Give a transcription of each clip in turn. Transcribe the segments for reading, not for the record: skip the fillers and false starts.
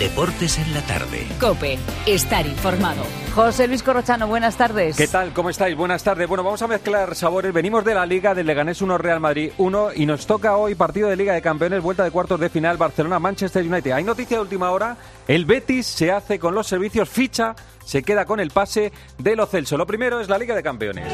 Deportes en la tarde. COPE. Estar informado. José Luis Corrochano, buenas tardes. ¿Qué tal? ¿Cómo estáis? Buenas tardes. Bueno, vamos a mezclar sabores. Venimos de la Liga, del Leganés 1, Real Madrid 1, y nos toca hoy partido de Liga de Campeones, vuelta de cuartos de final, Barcelona-Manchester United. Hay noticia de última hora. El Betis se hace con los servicios, ficha, se queda con el pase de Lo Celso. Lo primero es la Liga de Campeones.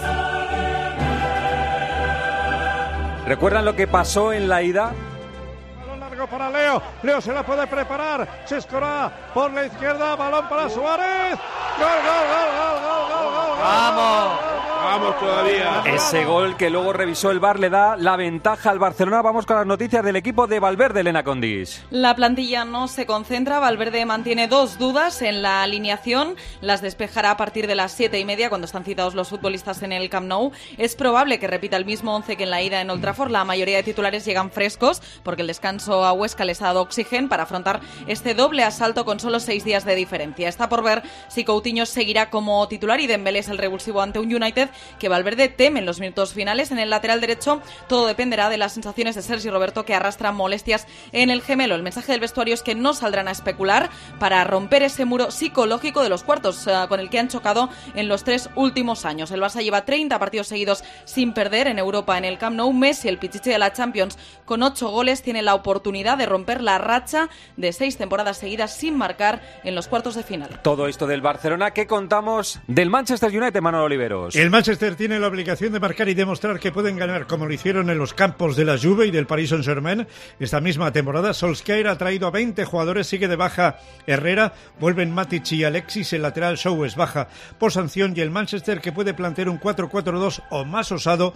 ¿Recuerdan lo que pasó en la ida? Balón largo para Leo. Leo se la puede preparar. Chescora por la izquierda. Balón para Suárez. ¡Gol, gol, gol, gol, gol, gol, gol! ¡Vamos! ¡Vamos todavía! Ese gol que luego revisó el VAR le da la ventaja al Barcelona. Vamos con las noticias del equipo de Valverde, Elena Condis. La plantilla no se concentra. Valverde mantiene dos dudas en la alineación. Las despejará a partir de las 7:30, cuando están citados los futbolistas en el Camp Nou. Es probable que repita el mismo 11 que en la ida en Old Trafford. La mayoría de titulares llegan frescos porque el descanso a Huesca les ha dado oxígeno para afrontar este doble asalto con solo 6 días de diferencia. Está por ver si Coutinho seguirá como titular y Dembélé es el revulsivo ante un United que Valverde teme en los minutos finales. En el lateral derecho todo dependerá de las sensaciones de Sergi Roberto, que arrastra molestias en el gemelo. El mensaje del vestuario es que no saldrán a especular para romper ese muro psicológico de los cuartos con el que han chocado en los 3 últimos años. El Barça lleva 30 partidos seguidos sin perder en Europa en el Camp Nou. Messi, el pichichi de la Champions, con 8 goles, tiene la oportunidad de romper la racha de 6 temporadas seguidas sin marcar en los cuartos de final. Todo esto del Barcelona. ¿Qué contamos del Manchester United, Manuel Oliveros? El Manchester tiene la obligación de marcar y demostrar que pueden ganar, como lo hicieron en los campos de la Juve y del Paris Saint-Germain. Esta misma temporada Solskjaer ha traído a 20 jugadores, sigue de baja Herrera, vuelven Matic y Alexis, el lateral Shaw es baja por sanción, y el Manchester que puede plantear un 4-4-2 o más osado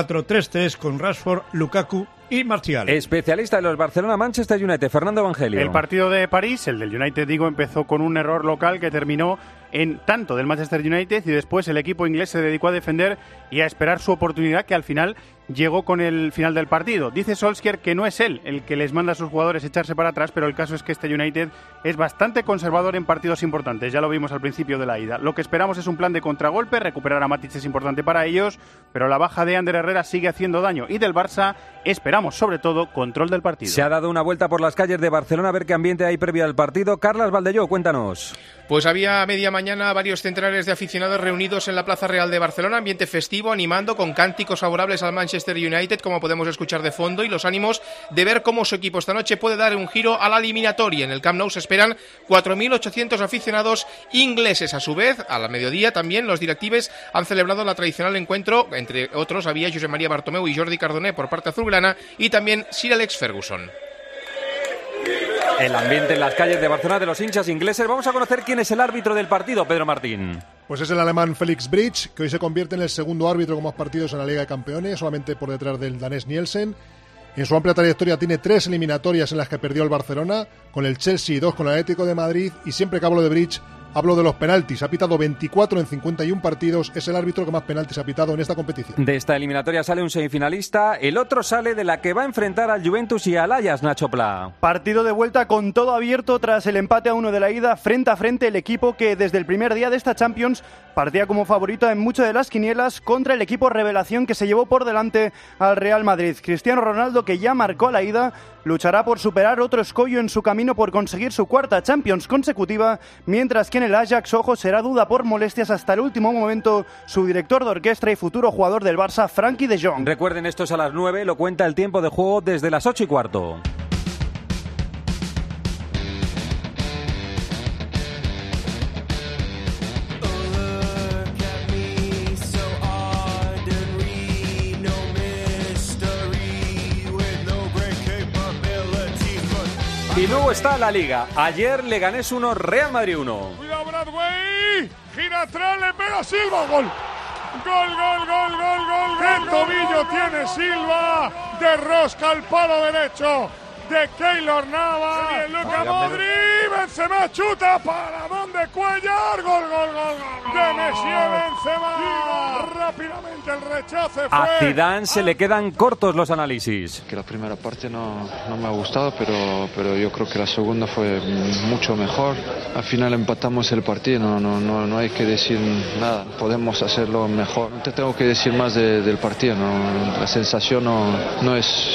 4-3-3 con Rashford, Lukaku y Martial. Especialista de los Barcelona-Manchester United, Fernando Evangelio. El partido de París, el del United, empezó con un error local que terminó en tanto del Manchester United, y después el equipo inglés se dedicó a defender y a esperar su oportunidad, que al final llegó con el final del partido. Dice Solskjaer que no es él el que les manda a sus jugadores echarse para atrás, pero el caso es que este United es bastante conservador en partidos importantes. Ya lo vimos al principio de la ida. Lo que esperamos es un plan de contragolpe. Recuperar a Matic es importante para ellos, pero la baja de Ander Herrera sigue haciendo daño. Y del Barça esperamos sobre todo control del partido. Se ha dado una vuelta por las calles de Barcelona a ver qué ambiente hay previo al partido. Carlas Valdelló, cuéntanos. Pues había a media mañana varios centenares de aficionados reunidos en la Plaza Real de Barcelona, ambiente festivo, animando con cánticos favorables al Manchester United, como podemos escuchar de fondo, y los ánimos de ver cómo su equipo esta noche puede dar un giro a la eliminatoria. En el Camp Nou se esperan 4.800 aficionados ingleses. A su vez, a la mediodía también los directives han celebrado la tradicional encuentro. Entre otros había Josep María Bartomeu y Jordi Cardoné por parte azulgrana, y también Sir Alex Ferguson. El ambiente en las calles de Barcelona de los hinchas ingleses. Vamos a conocer quién es el árbitro del partido, Pedro Martín. Pues es el alemán Felix Bridge, que hoy se convierte en el segundo árbitro con más partidos en la Liga de Campeones, solamente por detrás del danés Nielsen. En su amplia trayectoria tiene 3 eliminatorias en las que perdió el Barcelona, con el Chelsea y 2 con el Atlético de Madrid, y siempre que hablo de Bridge hablo de los penaltis. Ha pitado 24 en 51 partidos. Es el árbitro que más penaltis ha pitado en esta competición. De esta eliminatoria sale un semifinalista. El otro sale de la que va a enfrentar al Juventus y al Ajax, Nacho Pla. Partido de vuelta con todo abierto tras el empate a 1 de la ida. Frente a frente el equipo que desde el primer día de esta Champions partía como favorito en muchas de las quinielas contra el equipo revelación que se llevó por delante al Real Madrid. Cristiano Ronaldo, que ya marcó la ida, luchará por superar otro escollo en su camino por conseguir su 4ª Champions consecutiva, mientras que en el Ajax, ojo, será duda por molestias hasta el último momento su director de orquesta y futuro jugador del Barça, Frenkie de Jong. Recuerden, esto es a las 9, lo cuenta el tiempo de juego desde las 8:15. Y luego está la Liga. Ayer Leganés 1, Real Madrid 1. Cuidado Bradway, gira atrás, le pega Silva, gol. Gol, gol, gol, gol, gol. ¡Qué tobillo tiene Silva! De rosca al palo derecho de Keylor Navas. Luka Modric, Benzema chuta para donde Cuellar. Gol de Messier Benzema. Rápidamente el rechace fue. A Zidane se le quedan cortos los análisis. Que la primera parte no me ha gustado, pero yo creo que la segunda fue mucho mejor. Al final empatamos el partido, no hay que decir nada. Podemos hacerlo mejor. No te tengo que decir más del partido. La sensación no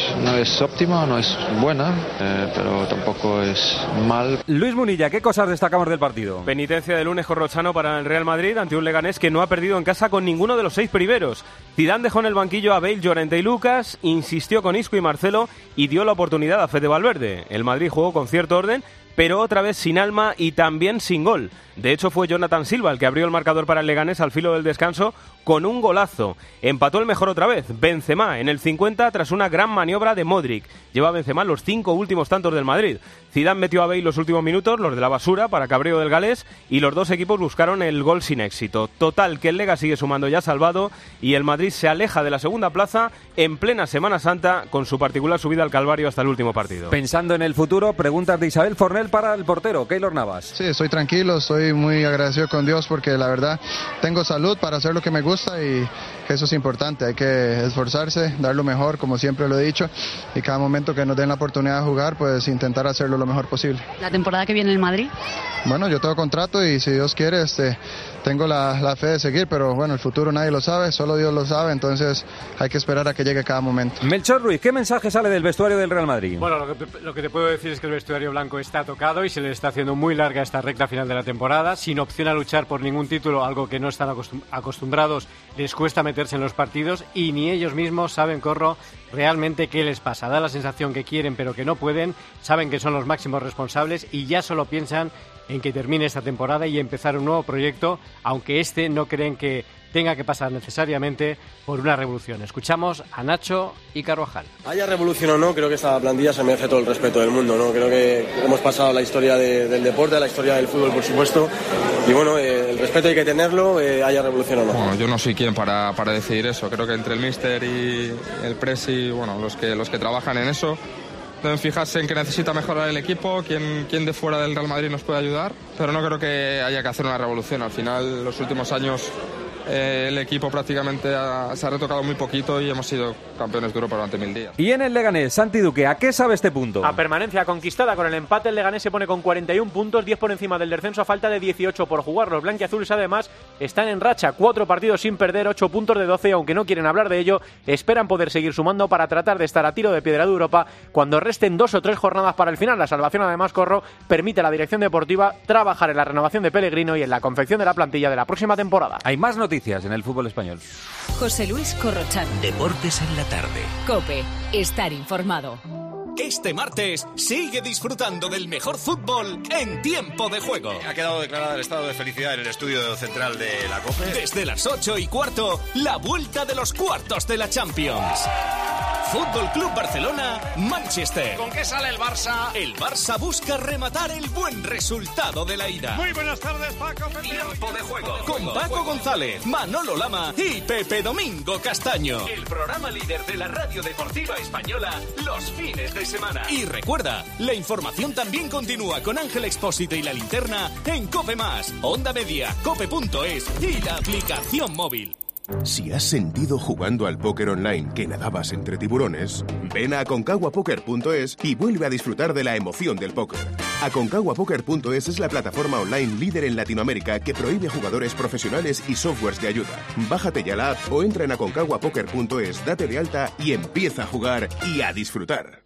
es óptima, no es buena, pero tampoco es mal. Luis Munilla, ¿qué cosas destacamos del partido? Penitencia de lunes corrochano para el Real Madrid ante un Leganés que no ha perdido en casa con ninguno de los 6 primeros. Zidane dejó en el banquillo a Bale, Llorente y Lucas, insistió con Isco y Marcelo y dio la oportunidad a Fede Valverde. El Madrid jugó con cierto orden, pero otra vez sin alma y también sin gol. De hecho, fue Jonathan Silva el que abrió el marcador para el Leganés al filo del descanso con un golazo. Empató el mejor otra vez, Benzema, en el 50 tras una gran maniobra de Modric. Lleva Benzema los 5 últimos tantos del Madrid. Zidane metió a Bale los últimos minutos, los de la basura, para cabreo del galés, y los dos equipos buscaron el gol sin éxito. Total, que el Lega sigue sumando ya salvado y el Madrid se aleja de la segunda plaza en plena Semana Santa con su particular subida al Calvario hasta el último partido. Pensando en el futuro, preguntas de Isabel Fornel para el portero, Keylor Navas. Sí, estoy tranquilo, estoy muy agradecido con Dios porque la verdad tengo salud para hacer lo que me gusta y eso es importante. Hay que esforzarse, dar lo mejor, como siempre lo he dicho, y cada momento que nos den la oportunidad de jugar, pues intentar hacerlo lo mejor posible. ¿La temporada que viene en Madrid? Bueno, yo tengo contrato y si Dios quiere, tengo la fe de seguir, pero bueno, el futuro nadie lo sabe, solo Dios lo sabe, entonces hay que esperar a que llegue cada momento. Melchor Ruiz, ¿qué mensaje sale del vestuario del Real Madrid? Bueno, lo que te puedo decir es que el vestuario blanco está tocado y se le está haciendo muy larga esta recta final de la temporada, sin opción a luchar por ningún título, algo que no están acostumbrados, les cuesta meterse en los partidos y ni ellos mismos saben, Corro, realmente qué les pasa. Da la sensación que quieren pero que no pueden, saben que son los máximos responsables y ya solo piensan en que termine esta temporada y empezar un nuevo proyecto, aunque no creen que tenga que pasar necesariamente por una revolución. Escuchamos a Nacho y Carvajal. Haya revolución o no, creo que esta plantilla se merece todo el respeto del mundo, ¿no? Creo que hemos pasado la historia del deporte, la historia del fútbol, por supuesto, y bueno, el respeto hay que tenerlo, haya revolución o no. Bueno, yo no soy quien para decidir eso. Creo que entre el míster y el presi, bueno, los que trabajan en eso, deben fijarse en que necesita mejorar el equipo, quién de fuera del Real Madrid nos puede ayudar, pero no creo que haya que hacer una revolución. Al final, los últimos años el equipo prácticamente se ha retocado muy poquito y hemos sido campeones de Europa durante 1000 días. Y en el Leganés, Santi Duque, ¿a qué sabe este punto? A permanencia conquistada. Con el empate el Leganés se pone con 41 puntos, 10 por encima del descenso a falta de 18 por jugar. Los blanquiazules además están en racha, 4 partidos sin perder, 8 puntos de 12, aunque no quieren hablar de ello, esperan poder seguir sumando para tratar de estar a tiro de piedra de Europa cuando resten 2 o 3 jornadas para el final. La salvación además, Corro, permite a la dirección deportiva trabajar en la renovación de Pellegrino y en la confección de la plantilla de la próxima temporada. Hay más noticias en el fútbol español. José Luis Corrochano. Deportes en la tarde. COPE. Estar informado. Este martes sigue disfrutando del mejor fútbol en tiempo de juego. Ha quedado declarado el estado de felicidad en el estudio central de la COPE. Desde las 8:15, la vuelta de los cuartos de la Champions. Fútbol Club Barcelona, Manchester. ¿Con qué sale el Barça? El Barça busca rematar el buen resultado de la ida. Muy buenas tardes, Paco. Tiempo de juego. Con Paco González, Manolo Lama y Pepe Domingo Castaño. El programa líder de la radio deportiva española los fines de semana. Y recuerda, la información también continúa con Ángel Expósito y La Linterna en COPE+, Onda Media, cope.es y la aplicación móvil. Si has sentido jugando al póker online que nadabas entre tiburones, ven a aconcaguapoker.es y vuelve a disfrutar de la emoción del póker. Aconcaguapoker.es es la plataforma online líder en Latinoamérica que prohíbe a jugadores profesionales y softwares de ayuda. Bájate ya la app o entra en aconcaguapoker.es, date de alta y empieza a jugar y a disfrutar.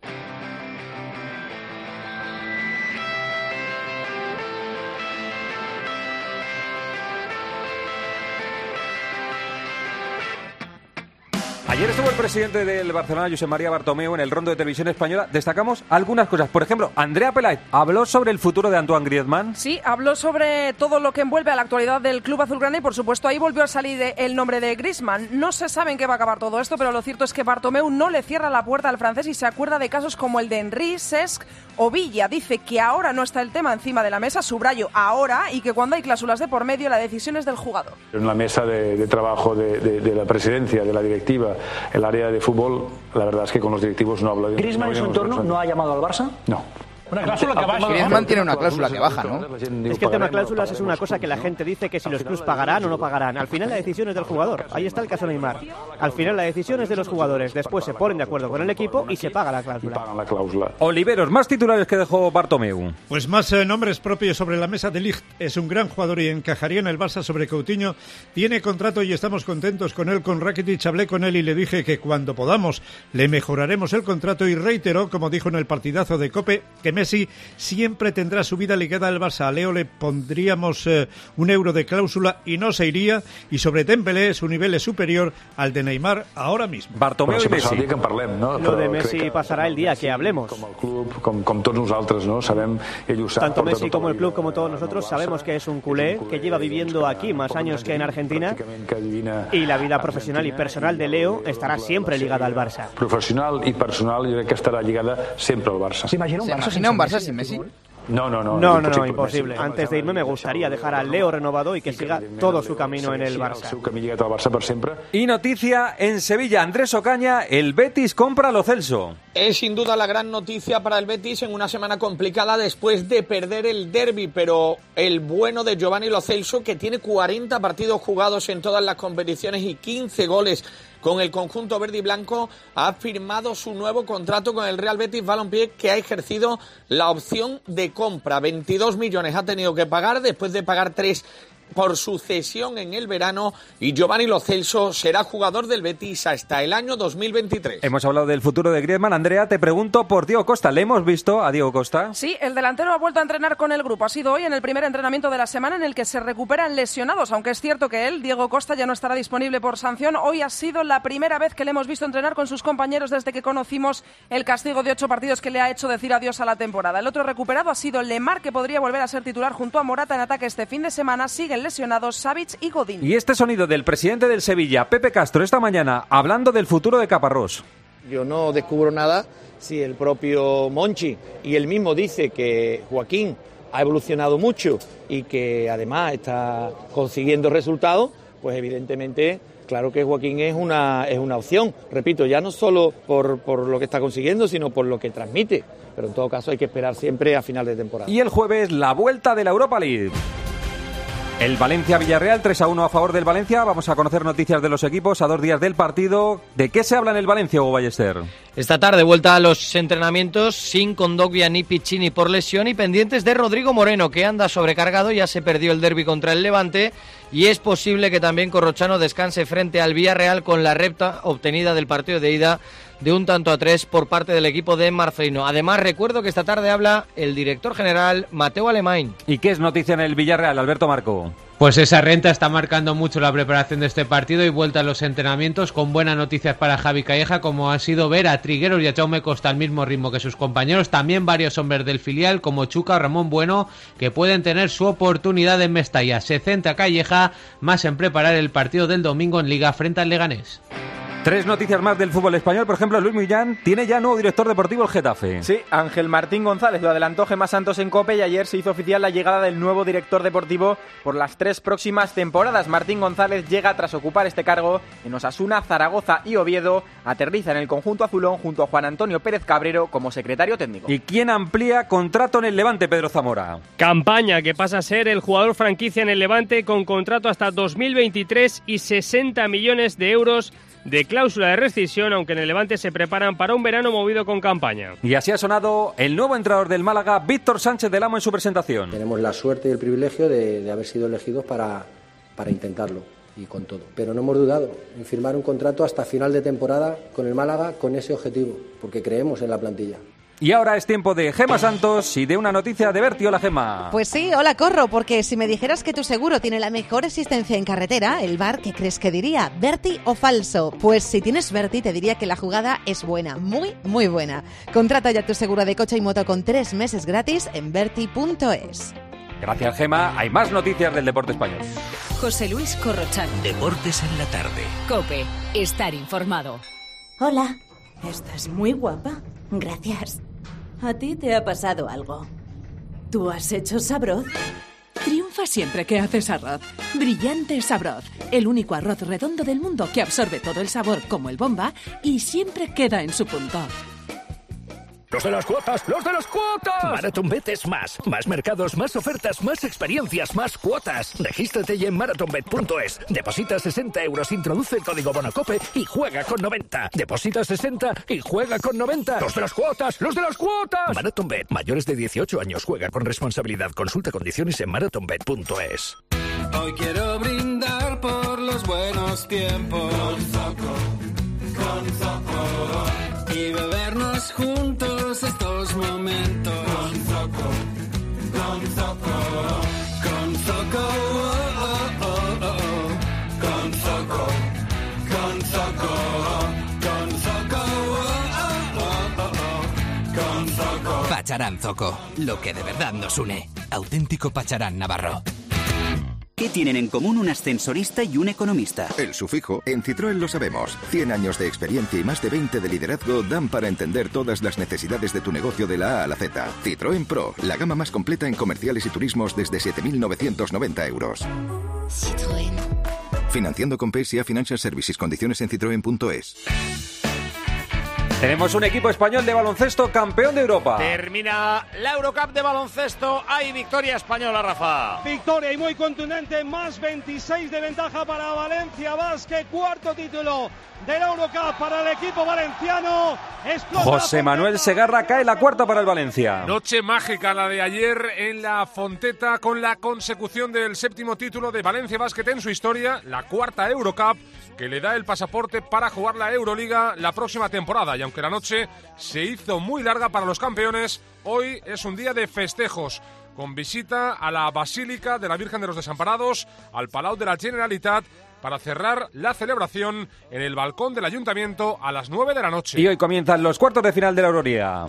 Ayer estuvo el presidente del Barcelona, Josep María Bartomeu, en el Rondo de Televisión Española. Destacamos algunas cosas. Por ejemplo, Andrea Peláez habló sobre el futuro de Antoine Griezmann. Sí, habló sobre todo lo que envuelve a la actualidad del club azulgrana y, por supuesto, ahí volvió a salir el nombre de Griezmann. No se sabe en qué va a acabar todo esto, pero lo cierto es que Bartomeu no le cierra la puerta al francés y se acuerda de casos como el de Henry, Cesc o Villa. Dice que ahora no está el tema encima de la mesa, subrayo ahora, y que cuando hay cláusulas de por medio la decisión es del jugador. En la mesa de trabajo de la presidencia, de la directiva, el área de fútbol, la verdad es que con los directivos no hablo. ¿Griezmann en su entorno no ha llamado al Barça? No. Una cláusula que baja. Griezmann tiene una cláusula que baja, ¿no? Es que el tema cláusulas es una cosa que la gente dice que si los clubes pagarán o no pagarán. Al final la decisión es del jugador. Ahí está el caso Neymar. Al final la decisión es de los jugadores. Después se ponen de acuerdo con el equipo y se paga la cláusula. Oliveros, más titulares que dejó Bartomeu. Pues más nombres propios sobre la mesa. De Ligt es un gran jugador y encajaría en el Barça. Sobre Coutinho, tiene contrato y estamos contentos con él. Con Rakitic hablé con él y le dije que cuando podamos le mejoraremos el contrato, y reiteró, como dijo en el partidazo de COPE, que Messi siempre tendrá su vida ligada al Barça. A Leo le pondríamos €1 de cláusula y no se iría, y sobre Dembélé su nivel es superior al de Neymar ahora mismo. Bartomeu y Messi. Lo de Messi pasará el día que hablemos. Com tots nosaltres, no? Sabem, ell ho sap. Tanto Messi como el club, como todos nosotros, sabemos que es un culé, que lleva viviendo aquí más años que en Argentina, y la vida profesional y personal de Leo estará siempre ligada al Barça. Professional i personal, jo crec que estarà lligada sempre al Barça. ¿Se imagina un Barça sin Messi? No, Imposible. Antes de irme me gustaría dejar a Leo renovado y que siga todo su camino en el Barça. Y noticia en Sevilla, Andrés Ocaña, el Betis compra a Lo Celso. Es sin duda la gran noticia para el Betis en una semana complicada después de perder el derbi, pero el bueno de Giovanni Lo Celso, que tiene 40 partidos jugados en todas las competiciones y 15 goles con el conjunto verde y blanco, ha firmado su nuevo contrato con el Real Betis Balompié, que ha ejercido la opción de compra. 22 millones ha tenido que pagar después de pagar 3 por su cesión en el verano, y Giovanni Lo Celso será jugador del Betis hasta el año 2023. Hemos hablado del futuro de Griezmann. Andrea, te pregunto por Diego Costa. ¿Le hemos visto a Diego Costa? Sí, el delantero ha vuelto a entrenar con el grupo. Ha sido hoy en el primer entrenamiento de la semana en el que se recuperan lesionados, aunque es cierto que él, Diego Costa, ya no estará disponible por sanción. Hoy ha sido la primera vez que le hemos visto entrenar con sus compañeros desde que conocimos el castigo de 8 partidos que le ha hecho decir adiós a la temporada. El otro recuperado ha sido Lemar, que podría volver a ser titular junto a Morata en ataque este fin de semana. Siguen lesionados Savic y Godín. Y este sonido del presidente del Sevilla, Pepe Castro, esta mañana, hablando del futuro de Caparrós. Yo no descubro nada si el propio Monchi y él mismo dice que Joaquín ha evolucionado mucho y que además está consiguiendo resultados, pues evidentemente, claro que Joaquín es una opción. Repito, ya no solo por lo que está consiguiendo, sino por lo que transmite. Pero en todo caso hay que esperar siempre a final de temporada. Y el jueves, la vuelta de la Europa League. El Valencia-Villarreal, 3-1 a favor del Valencia. Vamos a conocer noticias de los equipos a 2 días del partido. ¿De qué se habla en el Valencia, Hugo Ballester? Esta tarde vuelta a los entrenamientos sin Kondogbia ni Piccini por lesión y pendientes de Rodrigo Moreno, que anda sobrecargado. Ya se perdió el derbi contra el Levante y es posible que también Corrochano descanse frente al Villarreal con la recta obtenida del partido de ida de 1-3 por parte del equipo de Marcelino. Además, recuerdo que esta tarde habla el director general Mateu Alemany. ¿Y qué es noticia en el Villarreal, Alberto Marco? Pues esa renta está marcando mucho la preparación de este partido y vuelta a los entrenamientos, con buenas noticias para Javi Calleja, como ha sido ver a Trigueros y a Jaume Costa al mismo ritmo que sus compañeros. También varios hombres del filial, como Chuca o Ramón Bueno, que pueden tener su oportunidad en Mestalla. Se centra Calleja más en preparar el partido del domingo en Liga frente al Leganés. 3 noticias más del fútbol español. Por ejemplo, Luis Millán tiene ya nuevo director deportivo el Getafe. Sí, Ángel Martín González, lo adelantó Gemma Santos en COPE, y ayer se hizo oficial la llegada del nuevo director deportivo por las 3 próximas temporadas. Martín González llega tras ocupar este cargo en Osasuna, Zaragoza y Oviedo. Aterriza en el conjunto azulón junto a Juan Antonio Pérez Cabrero como secretario técnico. ¿Y quién amplía contrato en el Levante, Pedro Zamora? Campaña, que pasa a ser el jugador franquicia en el Levante con contrato hasta 2023 y 60 millones de euros de cláusula de rescisión, aunque en el Levante se preparan para un verano movido con Campaña. Y así ha sonado el nuevo entrenador del Málaga, Víctor Sánchez del Amo, en su presentación. Tenemos la suerte y el privilegio de haber sido elegidos para intentarlo, y con todo. Pero no hemos dudado en firmar un contrato hasta final de temporada con el Málaga con ese objetivo, porque creemos en la plantilla. Y ahora es tiempo de Gemma Santos y de una noticia de Berti. Hola, Gemma. Pues sí, hola, Corro, porque si me dijeras que tu seguro tiene la mejor existencia en carretera, el VAR, ¿qué crees que diría? ¿Berti o falso? Pues si tienes Berti, te diría que la jugada es buena, muy, muy buena. Contrata ya tu seguro de coche y moto con 3 meses gratis en berti.es. Gracias, Gemma. Hay más noticias del deporte español. José Luis Corrochano. Deportes en la tarde. COPE. Estar informado. Hola. Estás muy guapa. Gracias. ¿A ti te ha pasado algo? ¿Tú has hecho Sabroz? Triunfa siempre que haces arroz. Brillante Sabroz. El único arroz redondo del mundo que absorbe todo el sabor como el Bomba y siempre queda en su punto. ¡Los de las cuotas! ¡Los de las cuotas! MarathonBet es más. Más mercados, más ofertas, más experiencias, más cuotas. Regístrate ya en marathonbet.es. Deposita 60 euros, introduce el código BONOCOPE y juega con 90. Deposita 60 y juega con 90. ¡Los de las cuotas! ¡Los de las cuotas! MarathonBet. Mayores de 18 años. Juega con responsabilidad. Consulta condiciones en marathonbet.es. Hoy quiero brindar por los buenos tiempos. Con Zoco. Y bebernos juntos estos momentos. Con Zoco. Con Zoco, oh, oh, oh, oh. Con Zoco. Con Zoco. Con Zoco, oh, oh, oh, oh. Con Zoco. Pacharán Zoco, lo que de verdad nos une. Auténtico Pacharán Navarro. ¿Qué tienen en común un ascensorista y un economista? El sufijo. En Citroën lo sabemos. 100 años de experiencia y más de 20 de liderazgo dan para entender todas las necesidades de tu negocio de la A a la Z. Citroën Pro, la gama más completa en comerciales y turismos desde 7.990 euros. Citroën. Financiando con PSA Financial Services. Condiciones en citroen.es. Tenemos un equipo español de baloncesto campeón de Europa. Termina la Eurocup de baloncesto. Hay victoria española, Rafa. Victoria y muy contundente. Más 26 de ventaja para Valencia Basket. Cuarto título de la Eurocup para el equipo valenciano. José Manuel Segarra cae la cuarta para el Valencia. Noche mágica la de ayer en la Fonteta con la consecución del 7º título de Valencia Basket en su historia. La cuarta Eurocup que le da el pasaporte para jugar la Euroliga la próxima temporada. Y aunque la noche se hizo muy larga para los campeones, hoy es un día de festejos, con visita a la Basílica de la Virgen de los Desamparados, al Palau de la Generalitat, para cerrar la celebración en el balcón del Ayuntamiento a las 9 de la noche. Y hoy comienzan los cuartos de final de la Euroliga.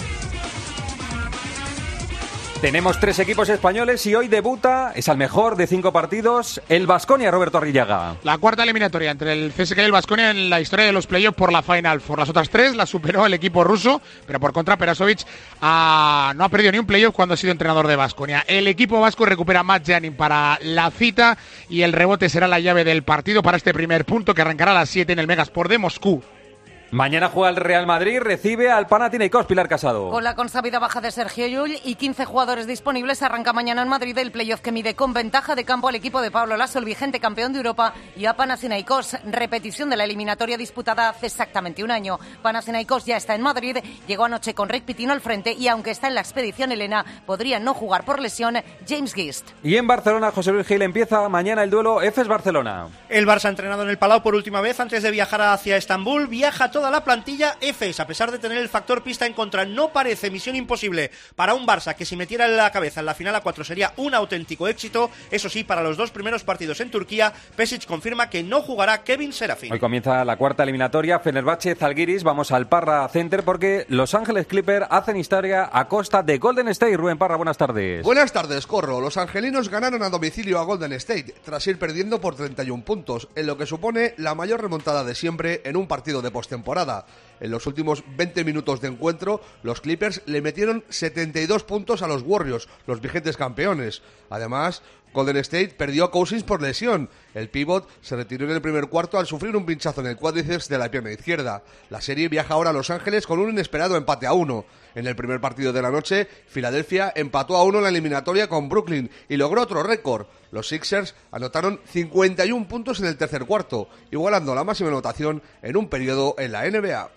Tenemos 3 equipos españoles y hoy debuta, es al mejor de 5 partidos, el Baskonia, Roberto Arrillaga. La cuarta eliminatoria entre el CSKA y el Baskonia en la historia de los playoffs por la Final Four. Las otras 3 las superó el equipo ruso, pero por contra Perasovic no ha perdido ni un playoff cuando ha sido entrenador de Baskonia. El equipo vasco recupera a Matt Janin para la cita y el rebote será la llave del partido para este primer punto que arrancará a las 7 en el Megasport de Moscú. Mañana juega el Real Madrid, recibe al Panathinaikos. Pilar Casado. Con la consabida baja de Sergio Llull y 15 jugadores disponibles, arranca mañana en Madrid el playoff que mide con ventaja de campo al equipo de Pablo Lasso, el vigente campeón de Europa, y a Panathinaikos. Repetición de la eliminatoria disputada hace exactamente un año. Panathinaikos ya está en Madrid, llegó anoche con Rick Pitino al frente y aunque está en la expedición helena, podría no jugar por lesión James Gist. Y en Barcelona, José Luis Gil, empieza mañana el duelo Efes-Barcelona. El Barça ha entrenado en el Palau por última vez antes de viajar hacia Estambul. Viaja toda la plantilla. Efes, a pesar de tener el factor pista en contra, no parece misión imposible para un Barça que si metiera la cabeza en la final a 4 sería un auténtico éxito. Eso sí, para los 2 primeros partidos en Turquía, Pesic confirma que no jugará Kevin Serafin. Hoy comienza la cuarta eliminatoria, Fenerbahce-Zalgiris. Vamos al Parra Center porque Los Ángeles Clippers hacen historia a costa de Golden State. Rubén Parra, buenas tardes. Buenas tardes, Corro. Los angelinos ganaron a domicilio a Golden State tras ir perdiendo por 31 puntos, en lo que supone la mayor remontada de siempre en un partido de postemporada. En los últimos 20 minutos de encuentro, los Clippers le metieron 72 puntos a los Warriors, los vigentes campeones. Además, Golden State perdió a Cousins por lesión. El pívot se retiró en el primer cuarto al sufrir un pinchazo en el cuádriceps de la pierna izquierda. La serie viaja ahora a Los Ángeles con un inesperado empate a 1. En el primer partido de la noche, Filadelfia empató a 1 en la eliminatoria con Brooklyn y logró otro récord. Los Sixers anotaron 51 puntos en el tercer cuarto, igualando la máxima anotación en un periodo en la NBA.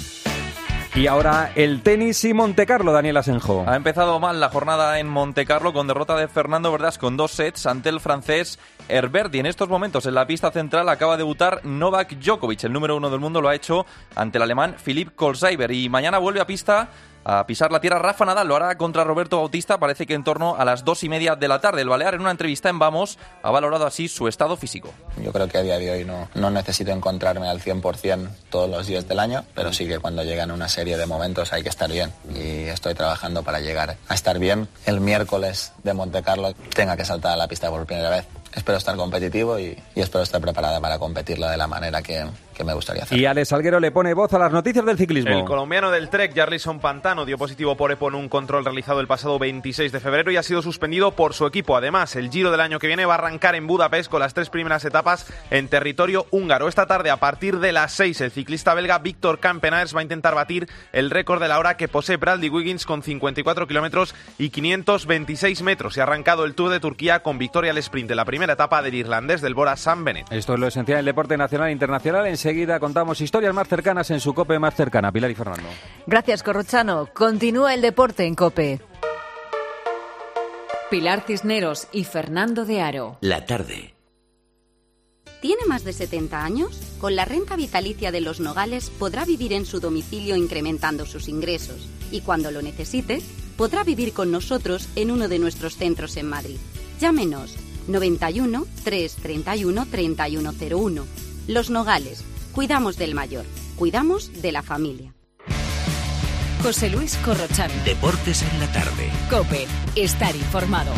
Y ahora el tenis y Montecarlo, Daniel Asenjo. Ha empezado mal la jornada en Montecarlo con derrota de Fernando Verdasco en 2 sets ante el francés Herbert. Y en estos momentos en la pista central acaba de debutar Novak Djokovic. El número 1 del mundo lo ha hecho ante el alemán Philipp Kohlschreiber. Y mañana vuelve a pista a pisar la tierra Rafa Nadal. Lo hará contra Roberto Bautista, parece que en torno a las 2:30 de la tarde. El balear, en una entrevista en Vamos, ha valorado así su estado físico. Yo creo que a día de hoy no necesito encontrarme al 100% todos los días del año, pero sí que cuando llegan una serie de momentos hay que estar bien. Y estoy trabajando para llegar a estar bien. El miércoles de Montecarlo tenga que saltar a la pista por primera vez. espero estar competitivo y espero estar preparada para competirla de la manera que me gustaría hacer. Y Alex Salguero le pone voz a las noticias del ciclismo. El colombiano del Trek, Jarlison Pantano, dio positivo por EPO en un control realizado el pasado 26 de febrero y ha sido suspendido por su equipo. Además, el Giro del año que viene va a arrancar en Budapest con las 3 primeras etapas en territorio húngaro. Esta tarde, a partir de las 6, el ciclista belga Victor Campenaerts va a intentar batir el récord de la hora que posee Bradley Wiggins con 54 kilómetros y 526 metros. Y ha arrancado el Tour de Turquía con victoria al sprint en la primera etapa del irlandés del Bora Sam Bennett. Esto es lo esencial del deporte nacional e internacional. Enseguida contamos historias más cercanas en su COPE más cercana. Pilar y Fernando. Gracias, Corrochano. Continúa el deporte en COPE. Pilar Cisneros y Fernando de Aro. La tarde. ¿Tiene más de 70 años? Con la renta vitalicia de Los Nogales podrá vivir en su domicilio incrementando sus ingresos. Y cuando lo necesite, podrá vivir con nosotros en uno de nuestros centros en Madrid. Llámenos 91 331 3101. Los Nogales. Cuidamos del mayor. Cuidamos de la familia. José Luis Corrochano. Deportes en la tarde. COPE. Estar informado.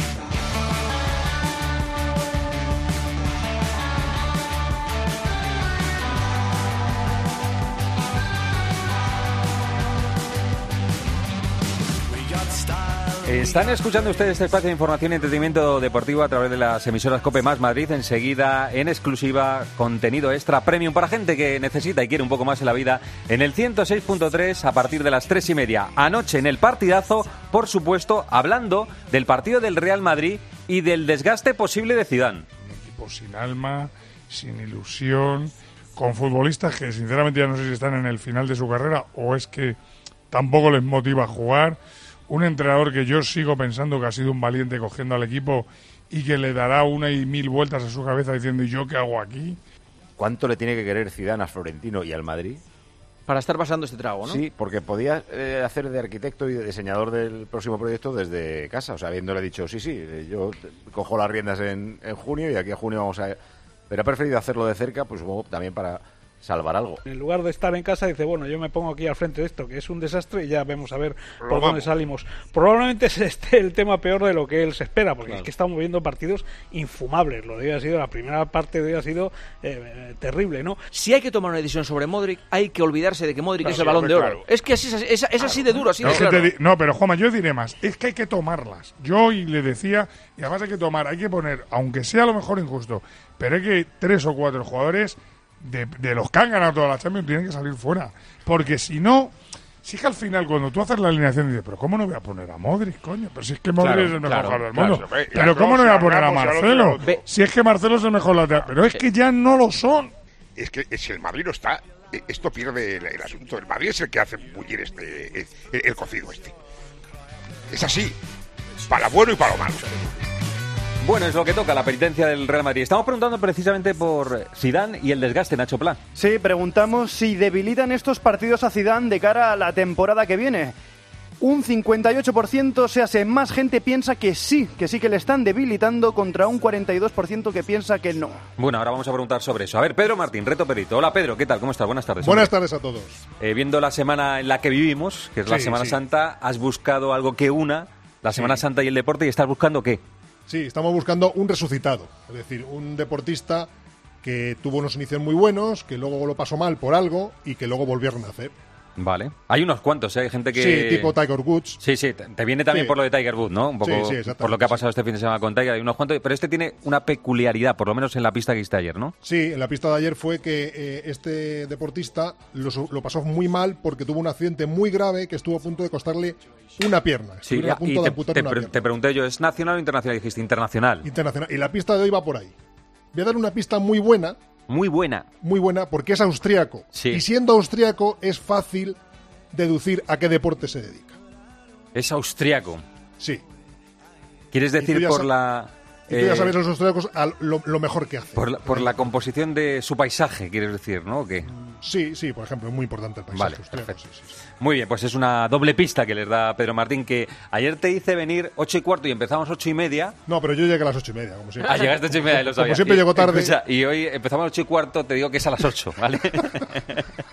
Están escuchando ustedes este espacio de información y entretenimiento deportivo a través de las emisoras COPE más Madrid. Enseguida, en exclusiva, contenido extra premium para gente que necesita y quiere un poco más en la vida. En el 106.3 a partir de las 3:30. Anoche en el partidazo, por supuesto, hablando del partido del Real Madrid y del desgaste posible de Zidane. Un equipo sin alma, sin ilusión, con futbolistas que sinceramente ya no sé si están en el final de su carrera o es que tampoco les motiva a jugar. Un entrenador que yo sigo pensando que ha sido un valiente cogiendo al equipo y que le dará 1.000 vueltas a su cabeza diciendo ¿y yo qué hago aquí? ¿Cuánto le tiene que querer Zidane a Florentino y al Madrid? Para estar pasando este trago, ¿no? Sí, porque podía hacer de arquitecto y de diseñador del próximo proyecto desde casa. O sea, habiéndole dicho, sí, yo cojo las riendas en junio y aquí a junio vamos a... Pero ha preferido hacerlo de cerca, pues supongo también para salvar algo. En lugar de estar en casa dice, bueno, yo me pongo aquí al frente de esto, que es un desastre, y ya vemos a ver por dónde salimos. Probablemente es el tema peor de lo que él se espera, porque es que estamos viendo partidos infumables. Lo de hoy ha sido, la primera parte de hoy ha sido terrible, ¿no? Si hay que tomar una decisión sobre Modric, hay que olvidarse de que Modric es el Balón de Oro. Claro. Es que es así de duro, así de claro. No, pero Juanma, yo diré más, es que hay que tomarlas. Yo hoy le decía, y además hay que poner, aunque sea a lo mejor injusto, pero hay que 3 o 4 jugadores de los que han ganado toda la Champions tienen que salir fuera, porque si no, si es que al final cuando tú haces la alineación dices, pero ¿cómo no voy a poner a Modric, coño? Pero si es que Modric es el mejor jugador del mundo, pero ¿cómo no voy a poner a Marcelo? Si es que Marcelo es el mejor lateral, pero es que ya no lo son. Es que si el Madrid no está, esto pierde el asunto. El Madrid es el que hace bullir el cocido este. Es así, para lo bueno y para lo malo. Bueno, es lo que toca, la penitencia del Real Madrid. Estamos preguntando precisamente por Zidane y el desgaste, Nacho Plá. Sí, preguntamos si debilitan estos partidos a Zidane de cara a la temporada que viene. Un 58%, o sea, más gente piensa que sí que le están debilitando contra un 42% que piensa que no. Bueno, ahora vamos a preguntar sobre eso. A ver, Pedro Martín, Reto Perito. Hola, Pedro, ¿qué tal? ¿Cómo estás? Buenas tardes. Buenas tardes a todos. Viendo la semana en la que vivimos, que es la Semana Santa, has buscado algo que una la Semana Santa y el deporte, y estás buscando ¿qué? Sí, estamos buscando un resucitado, es decir, un deportista que tuvo unos inicios muy buenos, que luego lo pasó mal por algo y que luego volvió a renacer. Vale. Hay unos cuantos, ¿eh? Hay gente que... Sí, tipo Tiger Woods. Sí, te viene también por lo de Tiger Woods, ¿no? Un poco por lo que ha pasado este fin de semana con Tiger. Hay unos cuantos, pero este tiene una peculiaridad, por lo menos en la pista que hiciste ayer, ¿no? Sí, en la pista de ayer fue que este deportista lo pasó muy mal porque tuvo un accidente muy grave que estuvo a punto de costarle una pierna. Sí, a punto de amputar una pierna. Te pregunté yo, ¿es nacional o internacional? Y dijiste internacional. Internacional. Y la pista de hoy va por ahí. Voy a dar una pista muy buena. Muy buena. Muy buena porque es austríaco. Sí. Y siendo austríaco es fácil deducir a qué deporte se dedica. Es austríaco. Sí. ¿Quieres decir por la...? Y tú ya sabes los austríacos lo mejor que hacen. Por la composición de su paisaje, quieres decir, ¿no? ¿O qué? Sí, por ejemplo, es muy importante el paisaje austríaco. Sí. Muy bien, pues es una doble pista que les da Pedro Martín, que ayer te hice venir 8:15 y empezamos 8:30. No, pero yo llegué a las 8:30, como siempre. Llegaste a 8:30, lo sabía. Como siempre llego tarde. Escucha, y hoy empezamos a las 8:15, te digo que es a las 8, ¿vale?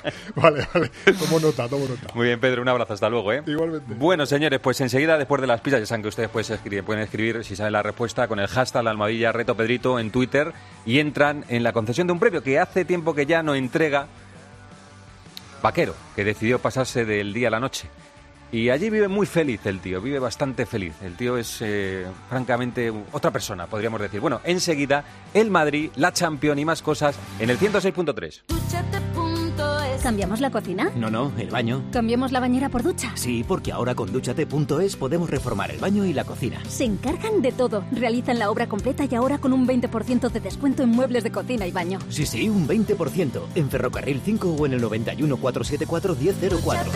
Vale, tomo nota. Muy bien, Pedro, un abrazo, hasta luego, ¿eh? Igualmente. Bueno, señores, pues enseguida, después de las pistas, ya saben que ustedes pueden escribir, si saben la respuesta, con el hashtag La Almohadilla Reto Pedrito en Twitter y entran en la concesión de un premio que hace tiempo que ya no entrega Vaquero, que decidió pasarse del día a la noche. Y allí vive muy feliz el tío, vive bastante feliz. El tío es, francamente, otra persona, podríamos decir. Bueno, enseguida, el Madrid, la Champions y más cosas en el 106.3. ¿Cambiamos la cocina? No, el baño. ¿Cambiamos la bañera por ducha? Sí, porque ahora con Dúchate.es podemos reformar el baño y la cocina. Se encargan de todo. Realizan la obra completa y ahora con un 20% de descuento en muebles de cocina y baño. Sí, un 20%. En Ferrocarril 5 o en el 91 474 1004.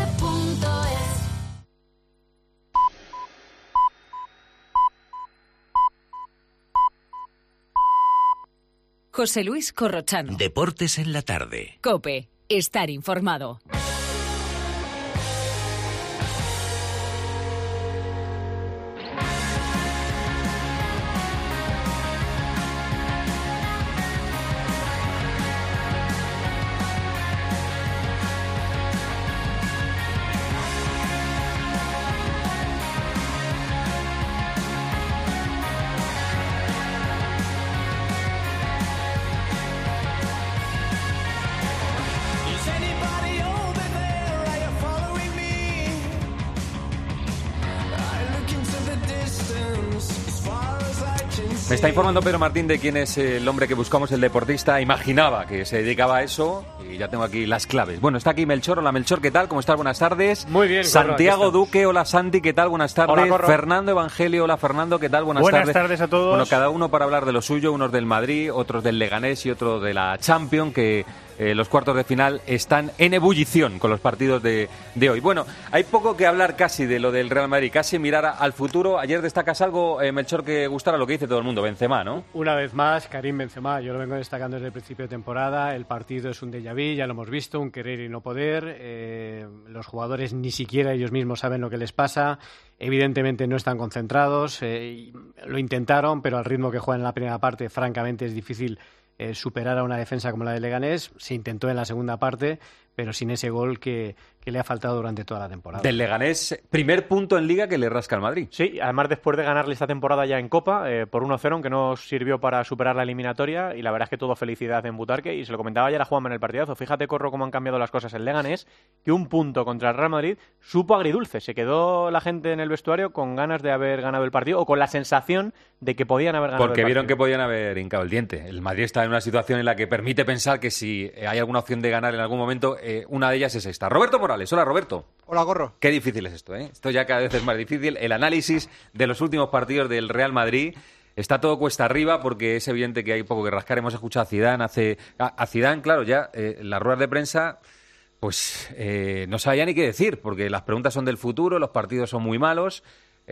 José Luis Corrochano. Deportes en la tarde. COPE. Estar informado. Me está informando Pedro Martín de quién es el hombre que buscamos, el deportista. Imaginaba que se dedicaba a eso y ya tengo aquí las claves. Bueno, está aquí Melchor. Hola, Melchor, ¿qué tal? ¿Cómo estás? Buenas tardes. Muy bien, Santiago Duque, hola Santi, ¿qué tal? Buenas tardes. Hola, Fernando Evangelio, hola Fernando, ¿qué tal? Buenas tardes. Buenas tardes a todos. Bueno, cada uno para hablar de lo suyo, unos del Madrid, otros del Leganés y otro de la Champions, que los cuartos de final están en ebullición con los partidos de hoy. Bueno, hay poco que hablar casi de lo del Real Madrid, casi mirar al futuro. Ayer destacas algo, Melchor, que gustara lo que dice todo el mundo, Benzema, ¿no? Una vez más, Karim Benzema, yo lo vengo destacando desde el principio de temporada. El partido es un déjà vu, ya lo hemos visto, un querer y no poder. Los jugadores ni siquiera ellos mismos saben lo que les pasa. Evidentemente no están concentrados. Lo intentaron, pero al ritmo que juegan en la primera parte, francamente, es difícil superar a una defensa como la de Leganés. Se intentó en la segunda parte, pero sin ese gol que le ha faltado durante toda la temporada. Del Leganés, primer punto en Liga que le rasca al Madrid. Sí, además después de ganarle esta temporada ya en Copa, por 1-0, aunque no sirvió para superar la eliminatoria, y la verdad es que todo felicidad en Butarque, y se lo comentaba ayer a Juanma en el partidazo. Fíjate, Corro, cómo han cambiado las cosas en Leganés, que un punto contra el Real Madrid supo agridulce. Se quedó la gente en el vestuario con ganas de haber ganado el partido, o con la sensación de que podían haber ganado porque el partido. Vieron que podían haber hincado el diente. El Madrid está en una situación en la que permite pensar que si hay alguna opción de ganar en algún momento, una de ellas es esta. Roberto Morales, hola Roberto. Hola, Gorro. Qué difícil es esto, ¿eh? Esto ya cada vez es más difícil. El análisis de los últimos partidos del Real Madrid está todo cuesta arriba porque es evidente que hay poco que rascar. Hemos escuchado a Zidane. A Zidane, claro, ya las ruedas de prensa pues no sabía ni qué decir porque las preguntas son del futuro, los partidos son muy malos.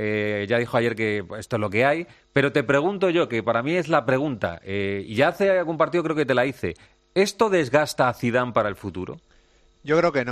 Ya dijo ayer que esto es lo que hay. Pero te pregunto yo, que para mí es la pregunta, y ya hace algún partido creo que te la hice, ¿esto desgasta a Zidane para el futuro? Yo creo que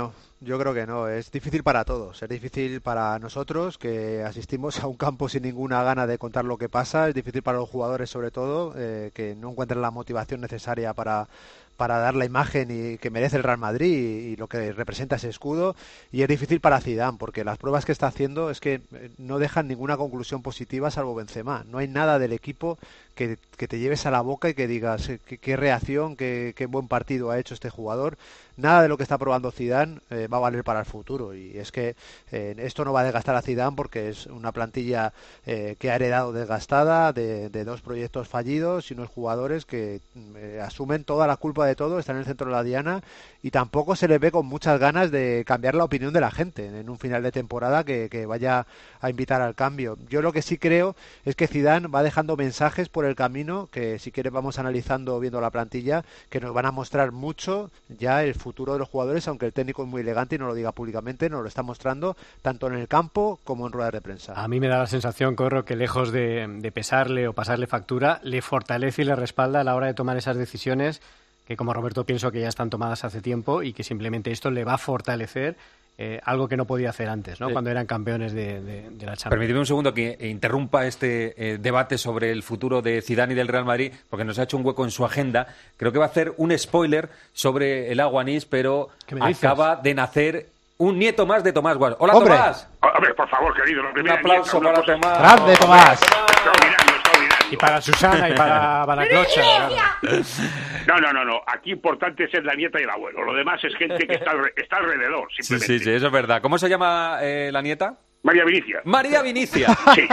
no, es difícil para todos, es difícil para nosotros que asistimos a un campo sin ninguna gana de contar lo que pasa, es difícil para los jugadores sobre todo, que no encuentran la motivación necesaria para dar la imagen y que merece el Real Madrid y lo que representa ese escudo, y es difícil para Zidane porque las pruebas que está haciendo es que no dejan ninguna conclusión positiva salvo Benzema. No hay nada del equipo que te lleves a la boca y que digas qué reacción, qué buen partido ha hecho este jugador. Nada de lo que está probando Zidane va a valer para el futuro, y es que esto no va a desgastar a Zidane porque es una plantilla que ha heredado desgastada de dos proyectos fallidos y unos jugadores que asumen toda la culpa de todo, están en el centro de la diana y tampoco se les ve con muchas ganas de cambiar la opinión de la gente en un final de temporada que vaya a invitar al cambio. Yo lo que sí creo es que Zidane va dejando mensajes por el camino que si quieres vamos analizando viendo la plantilla, que nos van a mostrar mucho ya el futuro de los jugadores, aunque el técnico es muy elegante y no lo diga públicamente, nos lo está mostrando tanto en el campo como en ruedas de prensa. A mí me da la sensación, Corro, que lejos de pesarle o pasarle factura, le fortalece y le respalda a la hora de tomar esas decisiones que, como Roberto, pienso que ya están tomadas hace tiempo y que simplemente esto le va a fortalecer algo que no podía hacer antes, ¿no? Cuando eran campeones de la Champions. Permíteme un segundo que interrumpa este debate sobre el futuro de Zidane y del Real Madrid, porque nos ha hecho un hueco en su agenda. Creo que va a hacer un spoiler sobre el Aguanís, pero acaba de nacer un nieto más de Tomás Guas. ¡Hola, ¡Hombre! Tomás! Hombre, por favor, querido. Un aplauso para Tomás. ¡Grande, Tomás! Extraordinario. Y para Susana y para Clocha. No. Aquí importante es ser la nieta y el abuelo. Lo demás es gente que está alrededor, simplemente. Sí, eso es verdad. ¿Cómo se llama la nieta? María Vinicia. María Vinicia. Sí.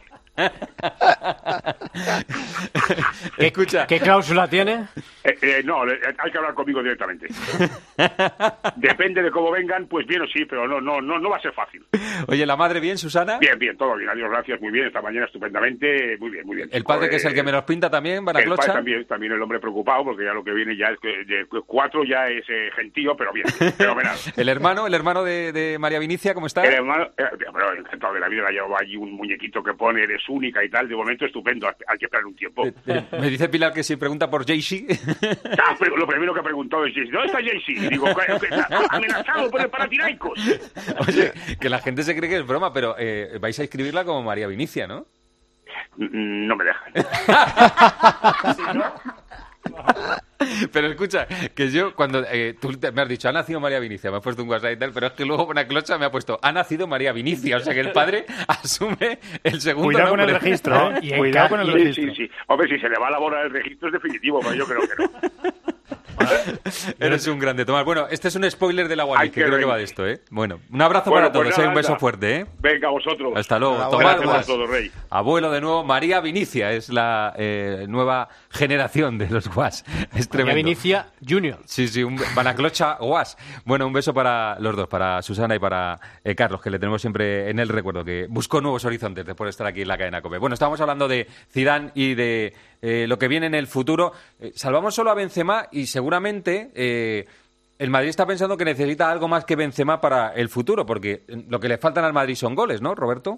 Escucha. ¿Qué cláusula tiene? No, hay que hablar conmigo directamente. Depende de cómo vengan, pues bien o sí, pero no va a ser fácil. Oye, ¿la madre bien, Susana? Bien, todo bien, adiós, gracias, muy bien, esta mañana estupendamente, muy bien. ¿El padre que es el que me los pinta también, Baraclocha? El padre también el hombre preocupado, porque ya lo que viene ya es que de 4 ya es gentío, pero bien, fenomenal. ¿El hermano de María Vinicia, cómo está? El hermano, pero encantado de la vida, la llevo allí un muñequito que pone, eres única y tal, de momento estupendo, hay que esperar un tiempo. Me dice Pilar que si pregunta por Jay-Z. Lo primero que ha preguntado es ¿dónde está Jay-Z? Digo, amenazado por el Panathinaikos. Oye, que la gente se cree que es broma, pero vais a escribirla como María Vinicia, ¿no? No me dejan. ¿Sí, no? Pero escucha, que yo cuando tú me has dicho ha nacido María Vinicia, me has puesto un WhatsApp y tal, pero es que luego una clocha me ha puesto ha nacido María Vinicia, o sea que el padre asume el segundo Cuidado nombre. con el registro, cuidado con el registro. Sí. Hombre, si se le va a elaborar el registro es definitivo, pero yo creo que no. Eres un grande, Tomás. Bueno, este es un spoiler de la Guardia, que creo que va de esto, ¿eh? Bueno, un abrazo para todos, un beso fuerte, ¿eh? Venga, vosotros. Hasta luego. Tomás, Tomás. Abuelo de nuevo, María Vinicia es la nueva generación de los Guas. Es tremendo. María Vinicia Junior. Sí, un Banaclocha Guas. Bueno, un beso para los dos, para Susana y para Carlos, que le tenemos siempre en el recuerdo, que buscó nuevos horizontes después de estar aquí en la cadena COPE. Bueno, estábamos hablando de Zidane y de lo que viene en el futuro. Salvamos solo a Benzema y seguramente el Madrid está pensando que necesita algo más que Benzema para el futuro, porque lo que le faltan al Madrid son goles, ¿no, Roberto?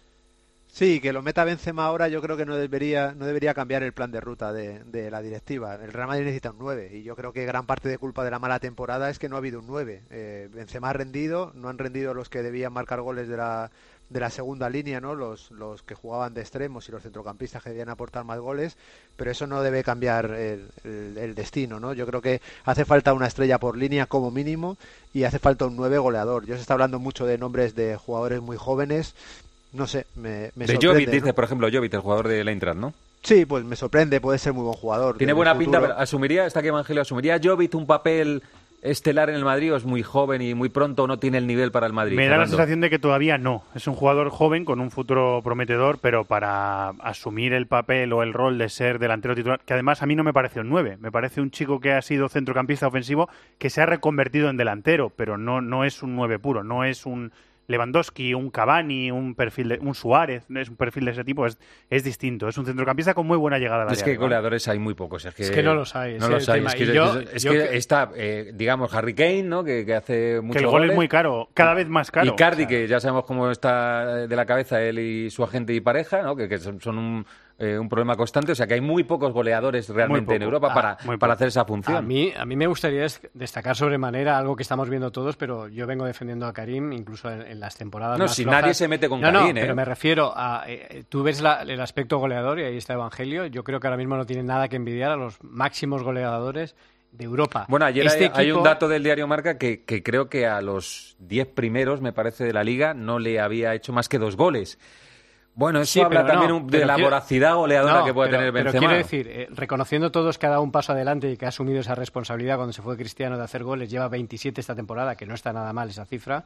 Sí, que lo meta Benzema ahora yo creo que no debería cambiar el plan de ruta de la directiva. El Real Madrid necesita un 9 y yo creo que gran parte de culpa de la mala temporada es que no ha habido un 9. Benzema ha rendido, no han rendido los que debían marcar goles de la segunda línea, ¿no? Los que jugaban de extremos y los centrocampistas que debían aportar más goles, pero eso no debe cambiar el destino, ¿no? Yo creo que hace falta una estrella por línea como mínimo y hace falta un 9 goleador. Ya se está hablando mucho de nombres de jugadores muy jóvenes. No sé, me sorprende. De Jovic, ¿no? dice, por ejemplo, Jovic, el jugador del Eintracht, ¿no? Sí, pues me sorprende, puede ser muy buen jugador. Tiene buena pinta, pero ¿asumiría Jovic un papel estelar en el Madrid o es muy joven y muy pronto no tiene el nivel para el Madrid? Me da la sensación de que todavía no. Es un jugador joven con un futuro prometedor, pero para asumir el papel o el rol de ser delantero titular, que además a mí no me parece un 9, me parece un chico que ha sido centrocampista ofensivo que se ha reconvertido en delantero, pero no es un 9 puro, no es un Lewandowski, un Cavani, un Suárez, es un perfil de ese tipo, es distinto. Es un centrocampista con muy buena llegada al área. Es que goleadores hay muy pocos. Es que no los hay. No los hay. Es que está, digamos, Harry Kane, ¿no? Que hace mucho. Que el gol es muy caro, cada vez más caro. Y Icardi, que ya sabemos cómo está de la cabeza él y su agente y pareja, ¿no? Que son un problema constante. O sea, que hay muy pocos goleadores realmente en Europa para hacer esa función. A mí me gustaría destacar sobremanera algo que estamos viendo todos, pero yo vengo defendiendo a Karim incluso en las temporadas más si flojas. Nadie se mete con Karim, pero me refiero a... tú ves el aspecto goleador y ahí está Evangelio. Yo creo que ahora mismo no tiene nada que envidiar a los máximos goleadores de Europa. Bueno, ayer hay un dato del diario Marca que creo que a los 10 primeros, me parece, de la Liga no le había hecho más que 2 goles. Bueno, eso habla también de la voracidad goleadora que puede tener Benzema. Pero quiero decir, reconociendo todos que ha dado un paso adelante y que ha asumido esa responsabilidad cuando se fue Cristiano de hacer goles, lleva 27 esta temporada, que no está nada mal esa cifra,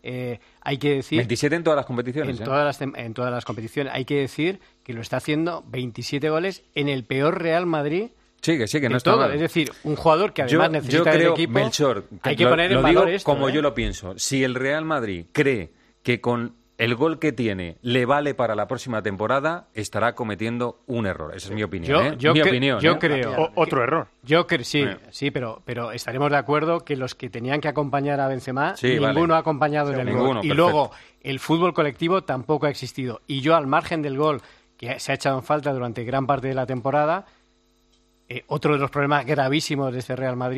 hay que decir... 27 en todas las competiciones. En todas las competiciones. Hay que decir que lo está haciendo 27 goles en el peor Real Madrid. Sí, que no está mal. Es decir, un jugador que además necesita el equipo... Melchor, hay que poner en valor esto. Como yo lo pienso. Si el Real Madrid cree que con el gol que tiene le vale para la próxima temporada, estará cometiendo un error. Esa es mi opinión. Yo creo. Otro error. Yo creo, sí, pero estaremos de acuerdo que los que tenían que acompañar a Benzema, ninguno ha acompañado en el gol. Y luego, el fútbol colectivo tampoco ha existido. Y yo, al margen del gol que se ha echado en falta durante gran parte de la temporada, otro de los problemas gravísimos de este Real Madrid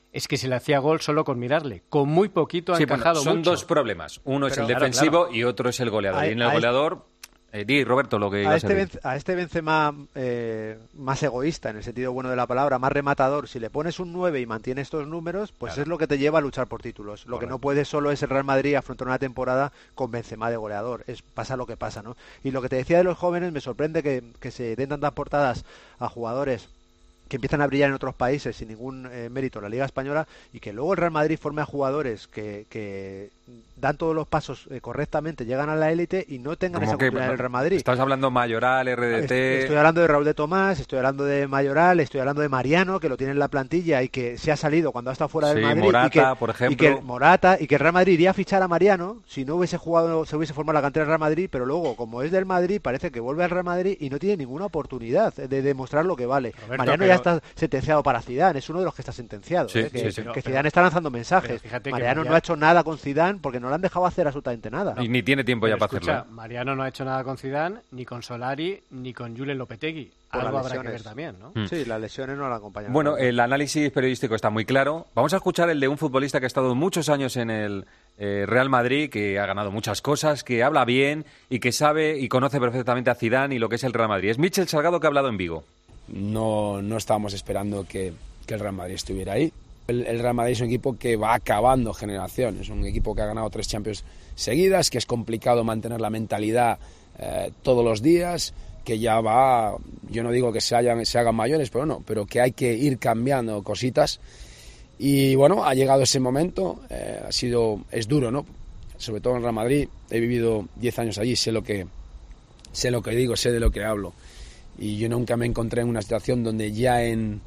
es que se le hacía gol solo con mirarle. Con muy poquito ha encajado son mucho. dos problemas. Uno es el Claro, defensivo claro. y otro es el goleador. Y en el goleador... di, Roberto, lo que ibas a decir. A este Benzema más egoísta, en el sentido bueno de la palabra, más rematador, si le pones un 9 y mantiene estos números, pues es lo que te lleva a luchar por títulos. Lo que no puede solo es el Real Madrid afrontar una temporada con Benzema de goleador. Pasa lo que pasa, ¿no? Y lo que te decía de los jóvenes, me sorprende que se den tantas portadas a jugadores que empiezan a brillar en otros países sin ningún mérito en la Liga Española, y que luego el Real Madrid forme a jugadores que dan todos los pasos correctamente, llegan a la élite y no tengan esa oportunidad en el Real Madrid. Estás hablando Mayoral, RDT... Estoy hablando de Raúl de Tomás, estoy hablando de Mayoral, estoy hablando de Mariano, que lo tiene en la plantilla y que se ha salido cuando ha estado fuera del Madrid. Morata, por ejemplo. Morata, y que el Real Madrid iría a fichar a Mariano si no hubiese jugado, se hubiese formado la cantera del Real Madrid, pero luego, como es del Madrid, parece que vuelve al Real Madrid y no tiene ninguna oportunidad de demostrar lo que vale. Roberto, Mariano ya está sentenciado para Zidane, es uno de los que está sentenciado. Que Zidane está lanzando mensajes. Mariano no ha hecho nada con Zidane porque no le han dejado hacer absolutamente nada. Y ni tiene tiempo ya para escucha, hacerlo. Mariano no ha hecho nada con Zidane, ni con Solari, ni con Julen Lopetegui. Por Algo las habrá que lesiones. ver también, ¿no? Sí, las lesiones no la acompañan. Bueno, el análisis periodístico está muy claro. Vamos a escuchar el de un futbolista que ha estado muchos años en el Real Madrid, que ha ganado muchas cosas, que habla bien y que sabe y conoce perfectamente a Zidane y lo que es el Real Madrid. Es Michel Salgado, que ha hablado en Vigo. No estábamos esperando que el Real Madrid estuviera ahí. El Real Madrid es un equipo que va acabando generaciones, un equipo que ha ganado 3 Champions seguidas, que es complicado mantener la mentalidad todos los días, que ya va, yo no digo que se hagan mayores, pero que hay que ir cambiando cositas. Y bueno, ha llegado ese momento, es duro, ¿no? Sobre todo en Real Madrid, he vivido 10 años allí, sé lo que digo, sé de lo que hablo. Y yo nunca me encontré en una situación donde ya en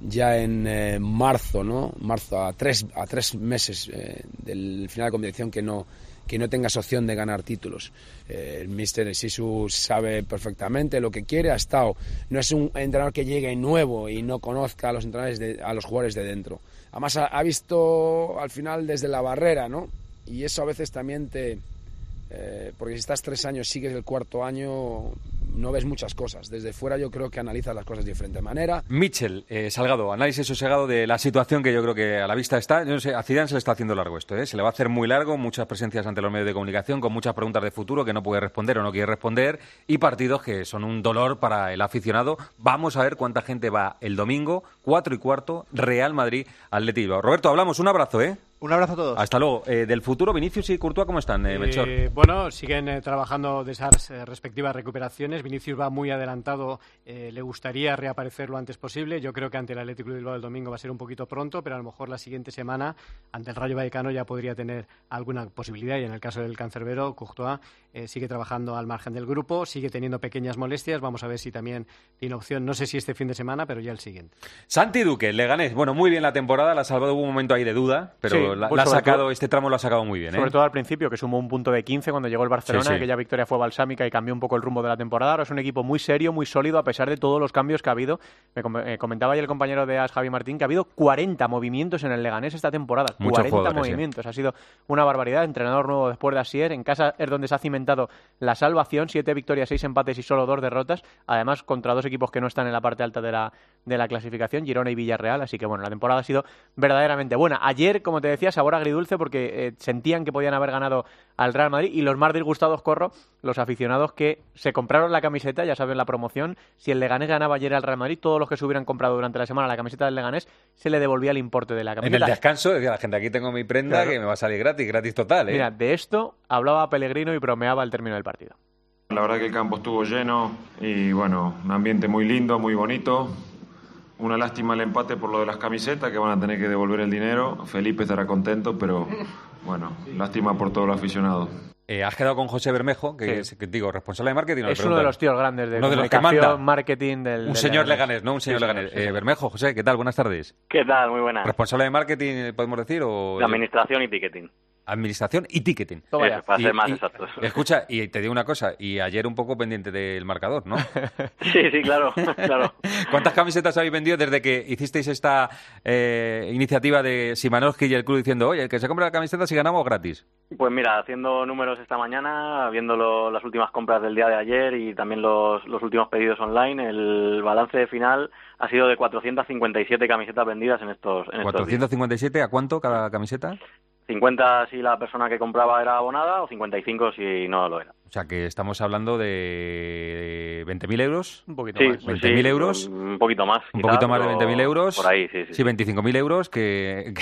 marzo, ¿no? A tres meses del final de competición que no tengas opción de ganar títulos. El míster Sisu sabe perfectamente lo que quiere, ha estado. No es un entrenador que llegue nuevo y no conozca a los entrenadores a los jugadores de dentro. Además ha visto al final desde la barrera, ¿no? Y eso a veces también porque si estás 3 años, sigues el 4º año, no ves muchas cosas. Desde fuera yo creo que analizas las cosas de diferente manera. Michel Salgado, análisis sosegado de la situación que yo creo que a la vista está. Yo no sé, a Zidane se le está haciendo largo esto, ¿eh? Se le va a hacer muy largo, muchas presencias ante los medios de comunicación, con muchas preguntas de futuro que no puede responder o no quiere responder, y partidos que son un dolor para el aficionado. Vamos a ver cuánta gente va el domingo, 4:15, Real Madrid, Athletic Bilbao. Roberto, hablamos, un abrazo, ¿eh? Un abrazo a todos. Hasta luego. Del futuro, Vinicius y Courtois, ¿cómo están, Melchor? Bueno, siguen trabajando de esas respectivas recuperaciones. Vinicius va muy adelantado, le gustaría reaparecer lo antes posible. Yo creo que ante el Athletic Club de Bilbao el domingo va a ser un poquito pronto, pero a lo mejor la siguiente semana ante el Rayo Vallecano ya podría tener alguna posibilidad. Y en el caso del cancerbero, Courtois sigue trabajando al margen del grupo, sigue teniendo pequeñas molestias. Vamos a ver si también tiene opción, no sé si este fin de semana, pero ya el siguiente. Santi Duque, Leganés, bueno, muy bien la temporada, la ha salvado, hubo un momento ahí de duda, pero sí, la ha sacado, este tramo lo ha sacado muy bien. Sobre todo al principio, que sumó un punto de 15 cuando llegó el Barcelona, aquella victoria fue balsámica y cambió un poco el rumbo de la temporada. Ahora es un equipo muy serio, muy sólido, a pesar de todos los cambios que ha habido. Me comentaba ya el compañero de AS, Javi Martín, que ha habido 40 movimientos en el Leganés esta temporada. Muchos 40 movimientos, ha sido una barbaridad. Entrenador nuevo después de Asier, en casa es donde se ha cimentado la salvación, 7 victorias, 6 empates y solo 2 derrotas, además contra 2 equipos que no están en la parte alta de la clasificación, Girona y Villarreal, así que bueno, la temporada ha sido verdaderamente buena. Ayer, como te decía, sabor agridulce porque sentían que podían haber ganado al Real Madrid, y los más disgustados, Corro, los aficionados que se compraron la camiseta, ya saben la promoción, si el Leganés ganaba ayer al Real Madrid, todos los que se hubieran comprado durante la semana la camiseta del Leganés, se le devolvía el importe de la camiseta. En el descanso decía la gente, aquí tengo mi prenda, claro, que me va a salir gratis total, ¿eh? Mira, de esto hablaba Pellegrino y bromeaba al término del partido. La verdad que el campo estuvo lleno y bueno, un ambiente muy lindo, muy bonito. Una lástima el empate por lo de las camisetas, que van a tener que devolver el dinero. Felipe estará contento, pero bueno, lástima por todos los aficionados. Has quedado con José Bermejo, que sí, es, digo, responsable de marketing. Es uno de los tíos grandes de comunicación, marketing del... Un señor Leganés, ¿no? Un señor Leganés. Bermejo, José, ¿qué tal? Buenas tardes. ¿Qué tal? Muy buenas. ¿Responsable de marketing, podemos decir? O de administración y ticketing. administración y ticketing. Eso, para ser más exactos. Escucha, y te digo una cosa, y ayer un poco pendiente del marcador, ¿no? Sí, claro. ¿Cuántas camisetas habéis vendido desde que hicisteis esta iniciativa de Szymanowski y el club diciendo, oye, el que se compre la camiseta si ganamos gratis? Pues mira, haciendo números esta mañana, viendo las últimas compras del día de ayer y también los últimos pedidos online, el balance final ha sido de 457 camisetas vendidas en estos días. ¿457 a cuánto cada camiseta? 50 si la persona que compraba era abonada o 55 si no lo era. O sea que estamos hablando de 20.000 euros. Un poquito más. 20.000 euros. Un poquito más. Un poquito más de 20.000 euros. Por ahí, sí. Sí, 25.000 euros que...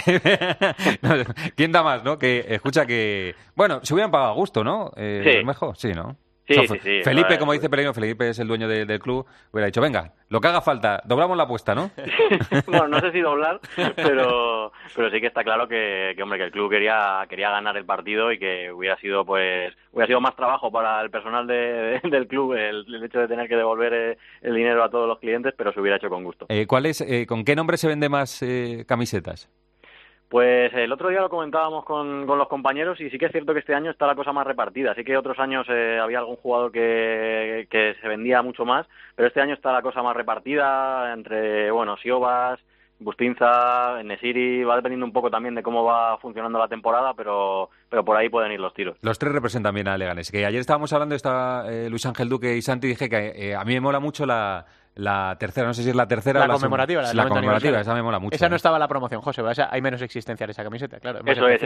no, ¿quién da más, no? Que escucha que... Bueno, se hubieran pagado a gusto, ¿no? Mejor, sí, ¿no? Sí, o sea, sí. Felipe, como dice Pellegrino, Felipe es el dueño del club, hubiera dicho, venga, lo que haga falta, doblamos la apuesta, ¿no? Bueno, no sé si doblar, pero sí que está claro que el club quería ganar el partido y que hubiera sido más trabajo para el personal del club el hecho de tener que devolver el dinero a todos los clientes, pero se hubiera hecho con gusto. ¿Con qué nombre se vende más camisetas? Pues el otro día lo comentábamos con los compañeros y sí que es cierto que este año está la cosa más repartida. Sí que otros años había algún jugador que se vendía mucho más, pero este año está la cosa más repartida entre, Siobas, Bustinza, Nesiri, va dependiendo un poco también de cómo va funcionando la temporada, pero por ahí pueden ir los tiros. Los tres representan bien a Leganés. Que ayer estábamos hablando, Luis Ángel Duque y Santi, dije que a mí me mola mucho la tercera, no sé si es la tercera la o la conmemorativa. La conmemorativa, esa me mola mucho. Esa no estaba en la promoción, José, hay menos existencia de esa camiseta, claro. Eso es,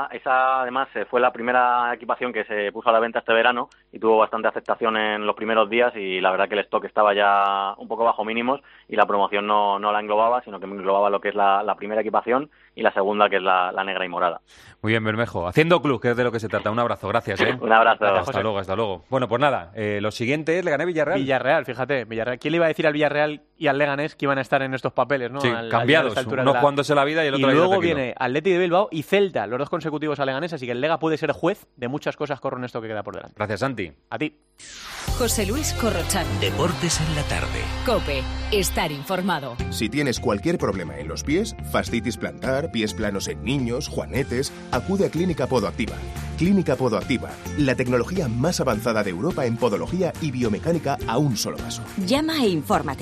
esa además fue la primera equipación que se puso a la venta este verano y tuvo bastante aceptación en los primeros días y la verdad que el stock estaba ya un poco bajo mínimos y la promoción no la englobaba, sino que englobaba lo que es la primera equipación y la segunda, que es la negra y morada. Muy bien, Bermejo. Haciendo club, que es de lo que se trata. Un abrazo, gracias. Un abrazo. Hasta luego. Bueno, pues nada, lo siguiente es Leganés-Villarreal. Villarreal, fíjate. ¿Quién le iba a decir al Villarreal y al Leganés que iban a estar en estos papeles, ¿no? Sí, cambiados. Uno jugándose la vida y el otro... Y luego viene Atleti de Bilbao y Celta, los dos consecutivos a Leganés, así que el Lega puede ser juez de muchas cosas con esto que queda por delante. Gracias, Santi. A ti. José Luis Corrochano. Deportes en la tarde. COPE. Estar informado. Si tienes cualquier problema en los pies, fascitis plantar, pies planos en niños, juanetes, acude a Clínica Podoactiva. Clínica Podoactiva, la tecnología más avanzada de Europa en podología y biomecánica a un solo paso. Llama e infórmate.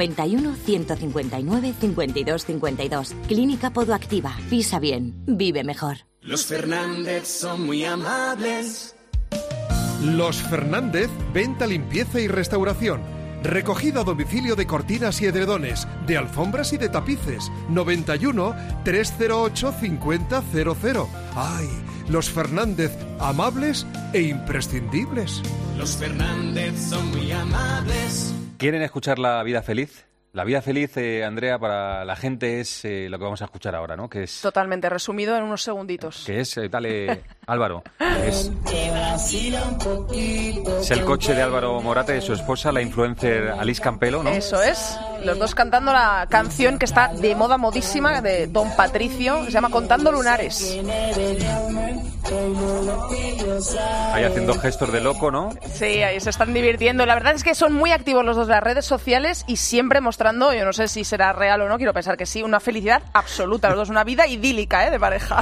91 159 52 52. Clínica Podoactiva. Pisa bien. Vive mejor. Los Fernández son muy amables. Los Fernández, venta, limpieza y restauración. Recogida a domicilio de cortinas y edredones, de alfombras y de tapices. 91 308 5000. ¡Ay! Los Fernández, amables e imprescindibles. Los Fernández son muy amables. ¿Quieren escuchar La vida feliz? La vida feliz, Andrea, para la gente es lo que vamos a escuchar ahora, ¿no? Que es totalmente resumido en unos segunditos. Que es, dale, Álvaro. Es el coche de Álvaro Morata y su esposa, la influencer Alice Campelo, ¿no? Eso es. Los dos cantando la canción que está de moda modísima de Don Patricio, se llama Contando Lunares. Ahí haciendo gestos de loco, ¿no? Sí, ahí se están divirtiendo. La verdad es que son muy activos los dos de las redes sociales y siempre mostrando, yo no sé si será real o no, quiero pensar que sí, una felicidad absoluta. Los dos, una vida idílica, de pareja.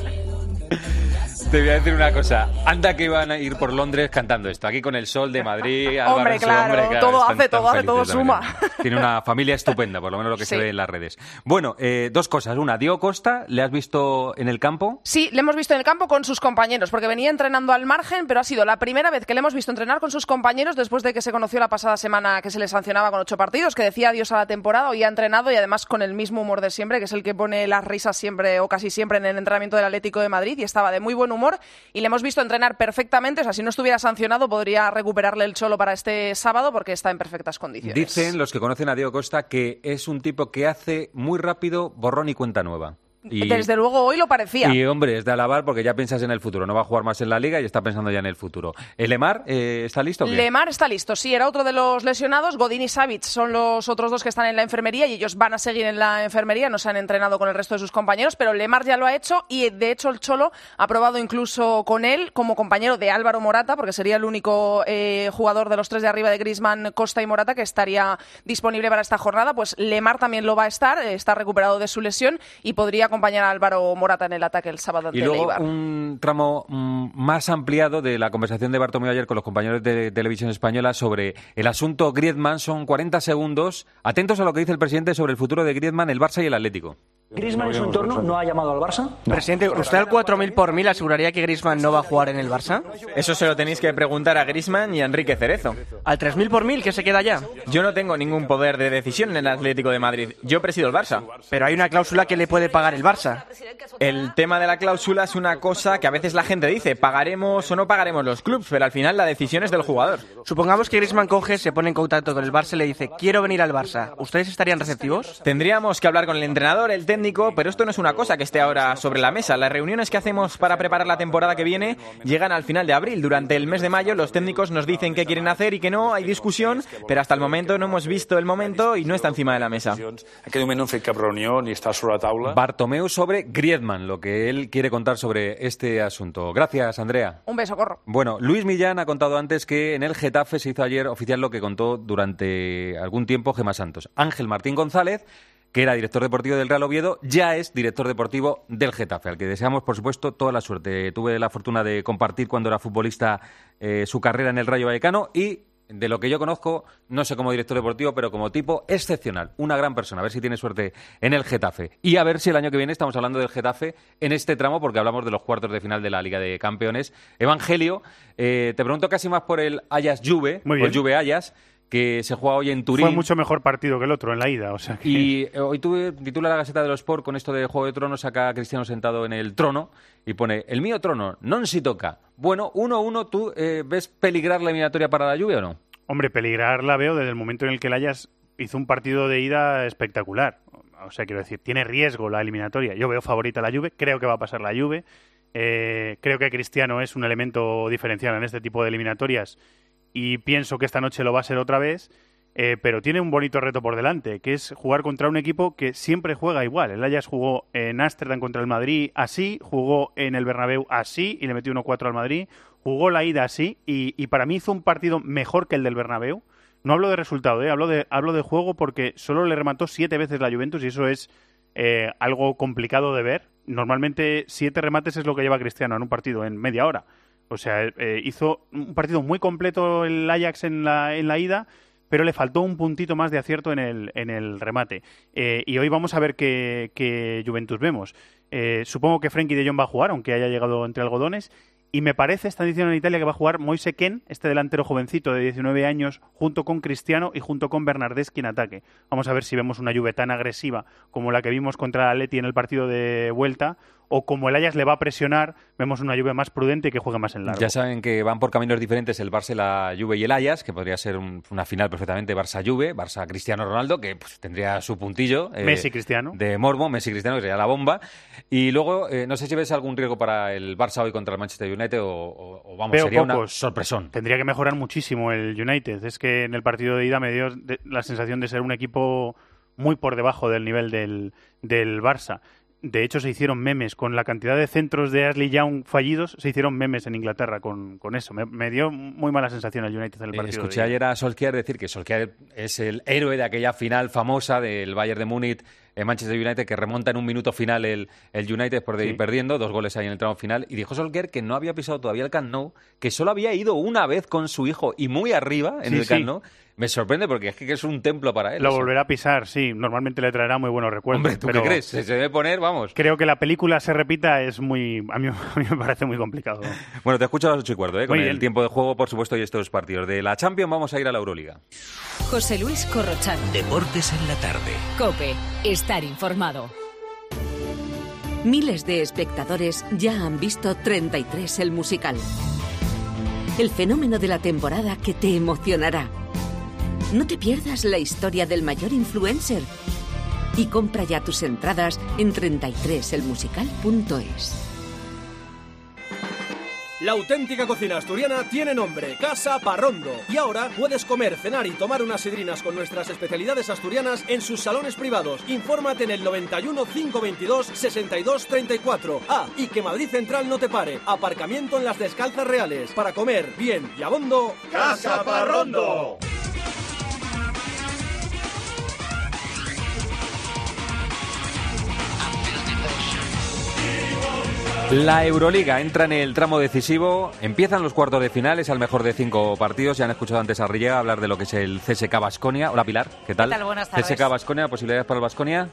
Te voy a decir una cosa, anda que iban a ir por Londres cantando esto, aquí con el sol de Madrid, Álvaro, hombre, claro, todo hace, todo suma. Tiene una familia estupenda, por lo menos lo que se ve en las redes. Bueno, dos cosas, una, Diego Costa, ¿le has visto en el campo? Sí, le hemos visto en el campo con sus compañeros, porque venía entrenando al margen, pero ha sido la primera vez que le hemos visto entrenar con sus compañeros después de que se conoció la pasada semana que se le sancionaba con 8 partidos, que decía adiós a la temporada, hoy ha entrenado y además con el mismo humor de siempre, que es el que pone las risas siempre o casi siempre en el entrenamiento del Atlético de Madrid, y estaba de muy buen humor. Y le hemos visto entrenar perfectamente, o sea, si no estuviera sancionado podría recuperarle el cholo para este sábado porque está en perfectas condiciones. Dicen los que conocen a Diego Costa que es un tipo que hace muy rápido borrón y cuenta nueva. Y, desde luego hoy lo parecía. Y hombre, es de alabar porque ya piensas en el futuro. No va a jugar más en la Liga y está pensando ya en el futuro. ¿Lemar está listo o qué? Lemar está listo, sí, era otro de los lesionados. Godín y Savic son los otros dos que están en la enfermería y ellos van a seguir en la enfermería, no se han entrenado con el resto de sus compañeros, pero Lemar ya lo ha hecho y de hecho el Cholo ha probado incluso con él como compañero de Álvaro Morata, porque sería el único jugador de los tres de arriba de Griezmann, Costa y Morata que estaría disponible para esta jornada. Pues Lemar también lo va a estar, está recuperado de su lesión y podría acompañar a Álvaro Morata en el ataque el sábado ante Y luego Eibar. un tramo más ampliado de la conversación de Bartomeu ayer con los compañeros de Televisión Española sobre el asunto Griezmann. Son 40 segundos. Atentos a lo que dice el presidente sobre el futuro de Griezmann, el Barça y el Atlético. ¿Griezmann en su entorno no ha llamado al Barça? Presidente, ¿usted al 4.000 por 1.000 aseguraría que Griezmann no va a jugar en el Barça? Eso se lo tenéis que preguntar a Griezmann y a Enrique Cerezo. ¿Al 3.000 por 1.000 que se queda ya? Yo no tengo ningún poder de decisión en el Atlético de Madrid. Yo presido el Barça. Pero hay una cláusula que le puede pagar el Barça. El tema de la cláusula es una cosa que a veces la gente dice, pagaremos o no pagaremos los clubes, pero al final la decisión es del jugador. Supongamos que Griezmann coge, se pone en contacto con el Barça y le dice, quiero venir al Barça. ¿Ustedes estarían receptivos? Tendríamos que hablar con el entrenador, el técnico, pero esto no es una cosa que esté ahora sobre la mesa. Las reuniones que hacemos para preparar la temporada que viene llegan al final de abril. Durante el mes de mayo los técnicos nos dicen qué quieren hacer y que no, hay discusión, pero hasta el momento no hemos visto el momento y no está encima de la mesa. Bartomeu sobre Griezmann, lo que él quiere contar sobre este asunto. Gracias, Andrea. Un beso, Corro. Bueno, Luis Millán ha contado antes que en el Getafe se hizo ayer oficial lo que contó durante algún tiempo Gemma Santos. Ángel Martín González, que era director deportivo del Real Oviedo, ya es director deportivo del Getafe, al que deseamos, por supuesto, toda la suerte. Tuve la fortuna de compartir cuando era futbolista su carrera en el Rayo Vallecano y, de lo que yo conozco, no sé como director deportivo, pero como tipo excepcional, una gran persona. A ver si tiene suerte en el Getafe. Y a ver si el año que viene estamos hablando del Getafe en este tramo, porque hablamos de los cuartos de final de la Liga de Campeones. Evangelio, te pregunto casi más por el Ajax-Juve, o el Juve-Ajax, que se juega hoy en Turín. Fue mucho mejor partido que el otro en la ida. O sea que... Y hoy titula la Gaceta de los Sport con esto de Juego de Tronos, saca a Cristiano sentado en el trono y pone, el mío trono, non si toca. Bueno, 1-1, ¿tú ves peligrar la eliminatoria para la Juve o no? Hombre, peligrar la veo desde el momento en el que el Ajax hizo un partido de ida espectacular. O sea, quiero decir, tiene riesgo la eliminatoria. Yo veo favorita a la Juve, creo que va a pasar la Juve. Creo que Cristiano es un elemento diferencial en este tipo de eliminatorias y pienso que esta noche lo va a ser otra vez, pero tiene un bonito reto por delante, que es jugar contra un equipo que siempre juega igual. El Ajax jugó en Ámsterdam contra el Madrid así, jugó en el Bernabéu así y le metió 1-4 al Madrid, jugó la ida así y para mí hizo un partido mejor que el del Bernabéu. No hablo de resultado, hablo de juego, porque solo le remató 7 veces la Juventus y eso es algo complicado de ver. Normalmente 7 remates es lo que lleva Cristiano en un partido, en media hora. O sea, hizo un partido muy completo el Ajax en la ida, pero le faltó un puntito más de acierto en el remate. Y hoy vamos a ver qué Juventus vemos. Supongo que Frenkie de Jong va a jugar, aunque haya llegado entre algodones. Y me parece, están diciendo en Italia, que va a jugar Moise Kean, este delantero jovencito de 19 años, junto con Cristiano y junto con Bernardeschi en ataque. Vamos a ver si vemos una Juve tan agresiva como la que vimos contra el Atleti en el partido de vuelta, o como el Ajax le va a presionar, vemos una Juve más prudente y que juegue más en largo. Ya saben que van por caminos diferentes el Barça, la Juve y el Ajax, que podría ser una final perfectamente Barça-Juve, Barça-Cristiano Ronaldo, que pues, tendría su puntillo. Messi-Cristiano. De morbo, Messi-Cristiano, que sería la bomba. Y luego, no sé si ves algún riesgo para el Barça hoy contra el Manchester United o vamos, Veo sería pocos. una sorpresón. Tendría que mejorar muchísimo el United. Es que en el partido de ida me dio la sensación de ser un equipo muy por debajo del nivel del Barça. De hecho, se hicieron memes con la cantidad de centros de Ashley Young fallidos, se hicieron memes en Inglaterra con eso. Me dio muy mala sensación el United en el partido. Escuché ayer a Solskjaer decir que Solskjaer es el héroe de aquella final famosa del Bayern de Múnich en Manchester United, que remonta en un minuto final el United por ir perdiendo, 2 goles ahí en el tramo final, y dijo Solskjaer que no había pisado todavía el Camp Nou, que solo había ido una vez con su hijo y muy arriba en el Camp Nou. Me sorprende porque es que es un templo para él. Lo volverá a pisar, sí. Normalmente le traerá muy buenos recuerdos. Hombre, ¿tú qué crees? Se debe poner, vamos. Creo que la película se repita es muy... A mí me parece muy complicado. Bueno, te escucho a las 8:15, con el tiempo de juego, por supuesto, y estos partidos. De la Champions vamos a ir a la Euroliga. José Luis Corrochano. Deportes en la tarde. COPE. Estar informado. Miles de espectadores ya han visto 33 el musical. El fenómeno de la temporada que te emocionará. No te pierdas la historia del mayor influencer y compra ya tus entradas en 33elmusical.es. La auténtica cocina asturiana tiene nombre, Casa Parrondo. Y ahora puedes comer, cenar y tomar unas sidrinas con nuestras especialidades asturianas en sus salones privados. Infórmate en el 91 522 62 34. Y que Madrid Central no te pare. Aparcamiento en las Descalzas Reales. Para comer bien y abondo, Casa Parrondo. La Euroliga entra en el tramo decisivo, empiezan los cuartos de finales al mejor de 5 partidos. Ya han escuchado antes a Rillega hablar de lo que es el CSKA Baskonia. Hola Pilar, ¿qué tal? ¿Qué tal? Buenas tardes. CSKA Baskonia, ¿posibilidades para el Baskonia?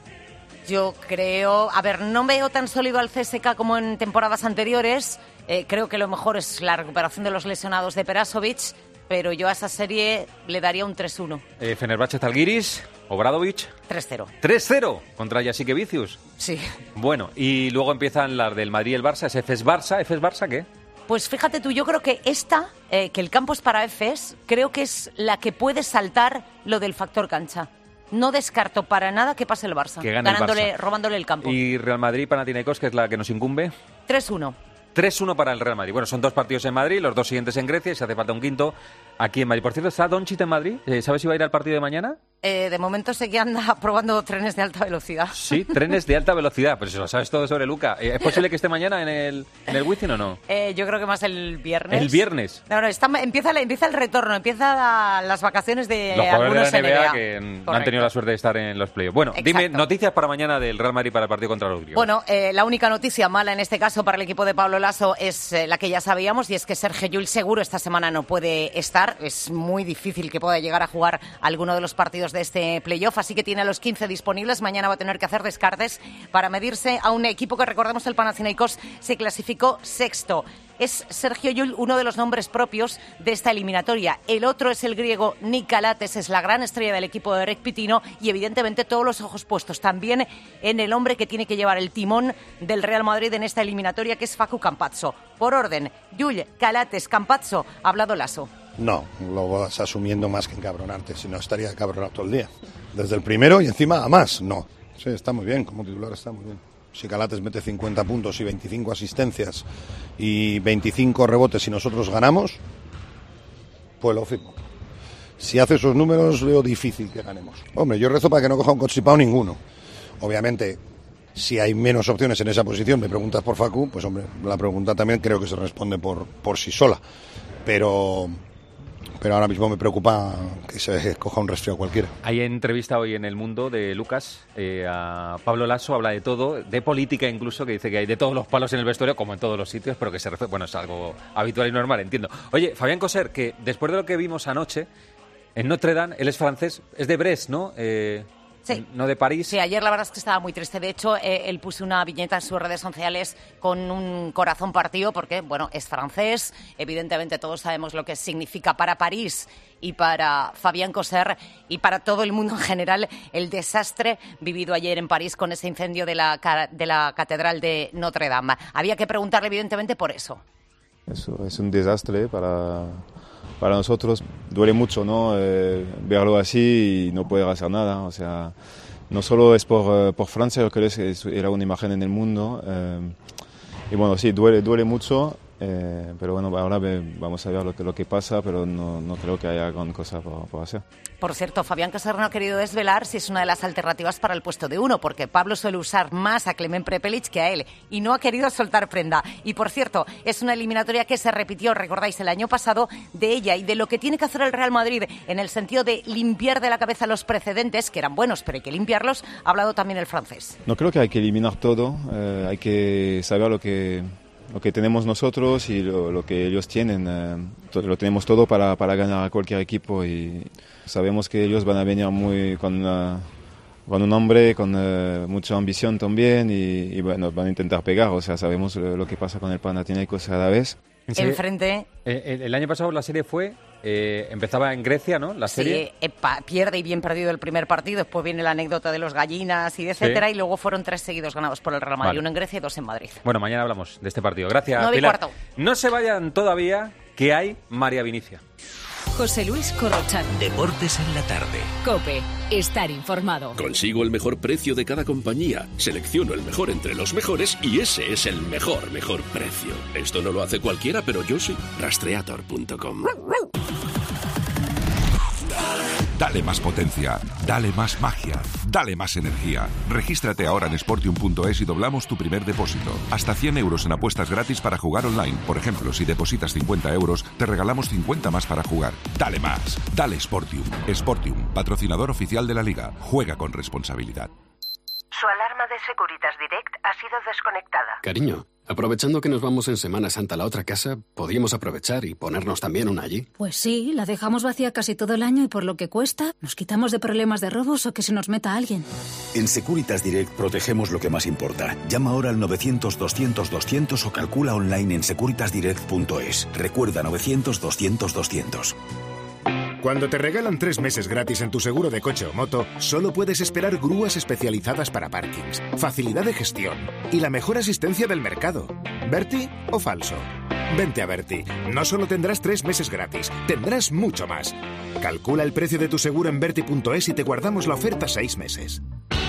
Yo creo, a ver, no veo tan sólido al CSKA como en temporadas anteriores. Creo que lo mejor es la recuperación de los lesionados de Perasovic, pero yo a esa serie le daría un 3-1. Fenerbahce Zalgiris, Obradovic. 3-0. 3-0 contra Jasikevicius. Sí. Bueno, y luego empiezan las del Madrid y el Barça. ¿Es Efes Barça? ¿Efes Barça qué? Pues fíjate tú, yo creo que esta, que el campo es para Efes, creo que es la que puede saltar lo del factor cancha. No descarto para nada que pase el Barça, que gane ganándole, el Barça. Robándole el campo. ¿Y Real Madrid-Panathinaikos, que es la que nos incumbe? 3-1. 3-1 para el Real Madrid. Bueno, son 2 partidos en Madrid, los 2 siguientes en Grecia y si hace falta un quinto aquí en Madrid. Por cierto, ¿está Doncic en Madrid? ¿Sabes si va a ir al partido de mañana? De momento sé que anda probando trenes de alta velocidad. Sí, trenes de alta velocidad. Pero si lo sabes todo sobre Luca. ¿Es posible que esté mañana en el Wizzing o no? Yo creo que más el viernes. ¿El viernes? No, empieza el retorno, empieza las vacaciones de los algunos de la NBA NBA. Que no han tenido la suerte de estar en los playoffs. Bueno, Exacto. Dime noticias para mañana del Real Madrid para el partido contra los griegos. Bueno, la única noticia mala en este caso para el equipo de Pablo Laso es la que ya sabíamos, y es que Sergio Llull seguro esta semana no puede estar. Es muy difícil que pueda llegar a jugar alguno de los partidos de este playoff, así que tiene a los 15 disponibles. Mañana va a tener que hacer descartes para medirse a un equipo que, recordemos, el Panathinaikos se clasificó sexto. Es Sergio Llull uno de los nombres propios de esta eliminatoria. El otro es el griego Nick Galates, es la gran estrella del equipo de Rick Pitino, y evidentemente todos los ojos puestos también en el hombre que tiene que llevar el timón del Real Madrid en esta eliminatoria, que es Facu Campazzo. Por orden, Llull, Galates, Campazzo, ha hablado Laso. No, lo vas asumiendo más que encabronarte, si no estaría cabronado todo el día. Desde el primero y encima a más, no. Sí, está muy bien, como titular está muy bien. Si Galates mete 50 puntos y 25 asistencias y 25 rebotes y nosotros ganamos, pues lo firmo. Si hace esos números, veo difícil que ganemos. Hombre, yo rezo para que no coja un constipado ninguno. Obviamente, si hay menos opciones en esa posición, me preguntas por Facu, pues hombre, la pregunta también creo que se responde por sí sola. Pero ahora mismo me preocupa que se coja un resfriado cualquiera. Hay entrevista hoy en El Mundo de Lucas a Pablo Laso, habla de todo, de política incluso, que dice que hay de todos los palos en el vestuario, como en todos los sitios, pero que se refiere, bueno, es algo habitual y normal, entiendo. Oye, Fabián Coser, que después de lo que vimos anoche en Notre Dame, él es francés, es de Brest, ¿no? Sí. No de París. Sí, ayer la verdad es que estaba muy triste. De hecho, él puso una viñeta en sus redes sociales con un corazón partido porque, bueno, es francés. Evidentemente todos sabemos lo que significa para París y para Fabián Coser y para todo el mundo en general el desastre vivido ayer en París con ese incendio de la Catedral de Notre Dame. Había que preguntarle evidentemente por eso. Eso es un desastre para nosotros. Duele mucho, ¿no? Verlo así y no poder hacer nada. O sea, no solo es por Francia, yo creo que era una imagen en el mundo. Y bueno, sí, duele mucho. Pero bueno, ahora vamos a ver lo que pasa, pero no creo que haya gran cosa por hacer. Por cierto, Fabián Coser no ha querido desvelar si es una de las alternativas para el puesto de 1, porque Pablo suele usar más a Clement Prepelic que a él, y no ha querido soltar prenda. Y por cierto, es una eliminatoria que se repitió, recordáis, el año pasado, de ella y de lo que tiene que hacer el Real Madrid en el sentido de limpiar de la cabeza los precedentes, que eran buenos, pero hay que limpiarlos. Ha hablado también el francés. No creo que hay que eliminar todo, hay que saber lo que tenemos nosotros y lo que ellos tienen. Lo tenemos todo para ganar a cualquier equipo y sabemos que ellos van a venir con un hombre con mucha ambición también y bueno, van a intentar pegar. O sea, sabemos lo que pasa con el Panathinaikos cada vez. Enfrente. El año pasado la serie fue... empezaba en Grecia, ¿no? La serie. Sí, pierde y bien perdido el primer partido, después viene la anécdota de los gallinas y etcétera, y luego fueron 3 seguidos ganados por el Real Madrid, vale. 1 en Grecia y 2 en Madrid. Bueno, mañana hablamos de este partido. Gracias, 9:15. Pilar. No se vayan todavía, que hay María Vinicia. José Luis Corrochano. Deportes en la tarde. COPE. Estar informado. Consigo el mejor precio de cada compañía. Selecciono el mejor entre los mejores y ese es el mejor precio. Esto no lo hace cualquiera, pero yo sí. Rastreator.com. Dale más potencia, dale más magia, dale más energía. Regístrate ahora en Sportium.es y doblamos tu primer depósito. Hasta 100 euros en apuestas gratis para jugar online. Por ejemplo, si depositas 50 euros, te regalamos 50 más para jugar. Dale más, dale Sportium. Sportium, patrocinador oficial de la Liga. Juega con responsabilidad. Su alarma de Securitas Direct ha sido desconectada. Cariño, Aprovechando que nos vamos en Semana Santa a la otra casa, podríamos aprovechar y ponernos también una allí. Pues sí, la dejamos vacía casi todo el año y por lo que cuesta, nos quitamos de problemas de robos o que se nos meta alguien. En Securitas Direct protegemos lo que más importa. Llama ahora al 900-200-200 o calcula online en securitasdirect.es. Recuerda 900-200-200. Cuando te regalan 3 meses gratis en tu seguro de coche o moto, solo puedes esperar grúas especializadas para parkings, facilidad de gestión y la mejor asistencia del mercado. ¿Berti o falso? Vente a Berti. No solo tendrás 3 meses gratis, tendrás mucho más. Calcula el precio de tu seguro en berti.es y te guardamos la oferta 6 meses.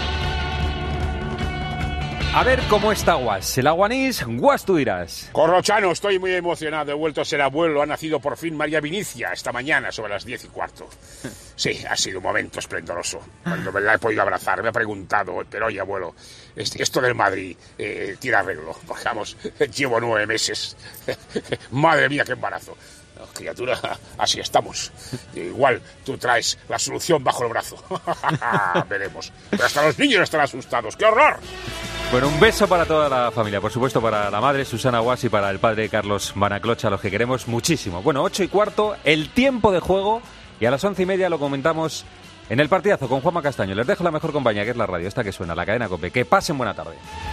A ver cómo está Guas. El aguanís, Guas tú dirás. Corrochano, estoy muy emocionado. He vuelto a ser abuelo. Ha nacido por fin María Vinicia esta mañana sobre las 10:15. Sí, ha sido un momento esplendoroso. Cuando me la he podido abrazar, me ha preguntado, pero oye, abuelo, esto del Madrid tiene arreglo. Porque, vamos, llevo 9 meses. Madre mía, qué embarazo. No, criatura, así estamos. Igual tú traes la solución bajo el brazo. Veremos. Pero hasta los niños están asustados. ¡Qué horror! Bueno, un beso para toda la familia, por supuesto para la madre Susana Guas y para el padre Carlos Manaclocha, a los que queremos muchísimo. Bueno, 8:15, el tiempo de juego, y a las 11:30 lo comentamos en el partidazo con Juanma Castaño. Les dejo la mejor compañía, que es la radio, esta que suena, la cadena COPE. Que pasen buena tarde.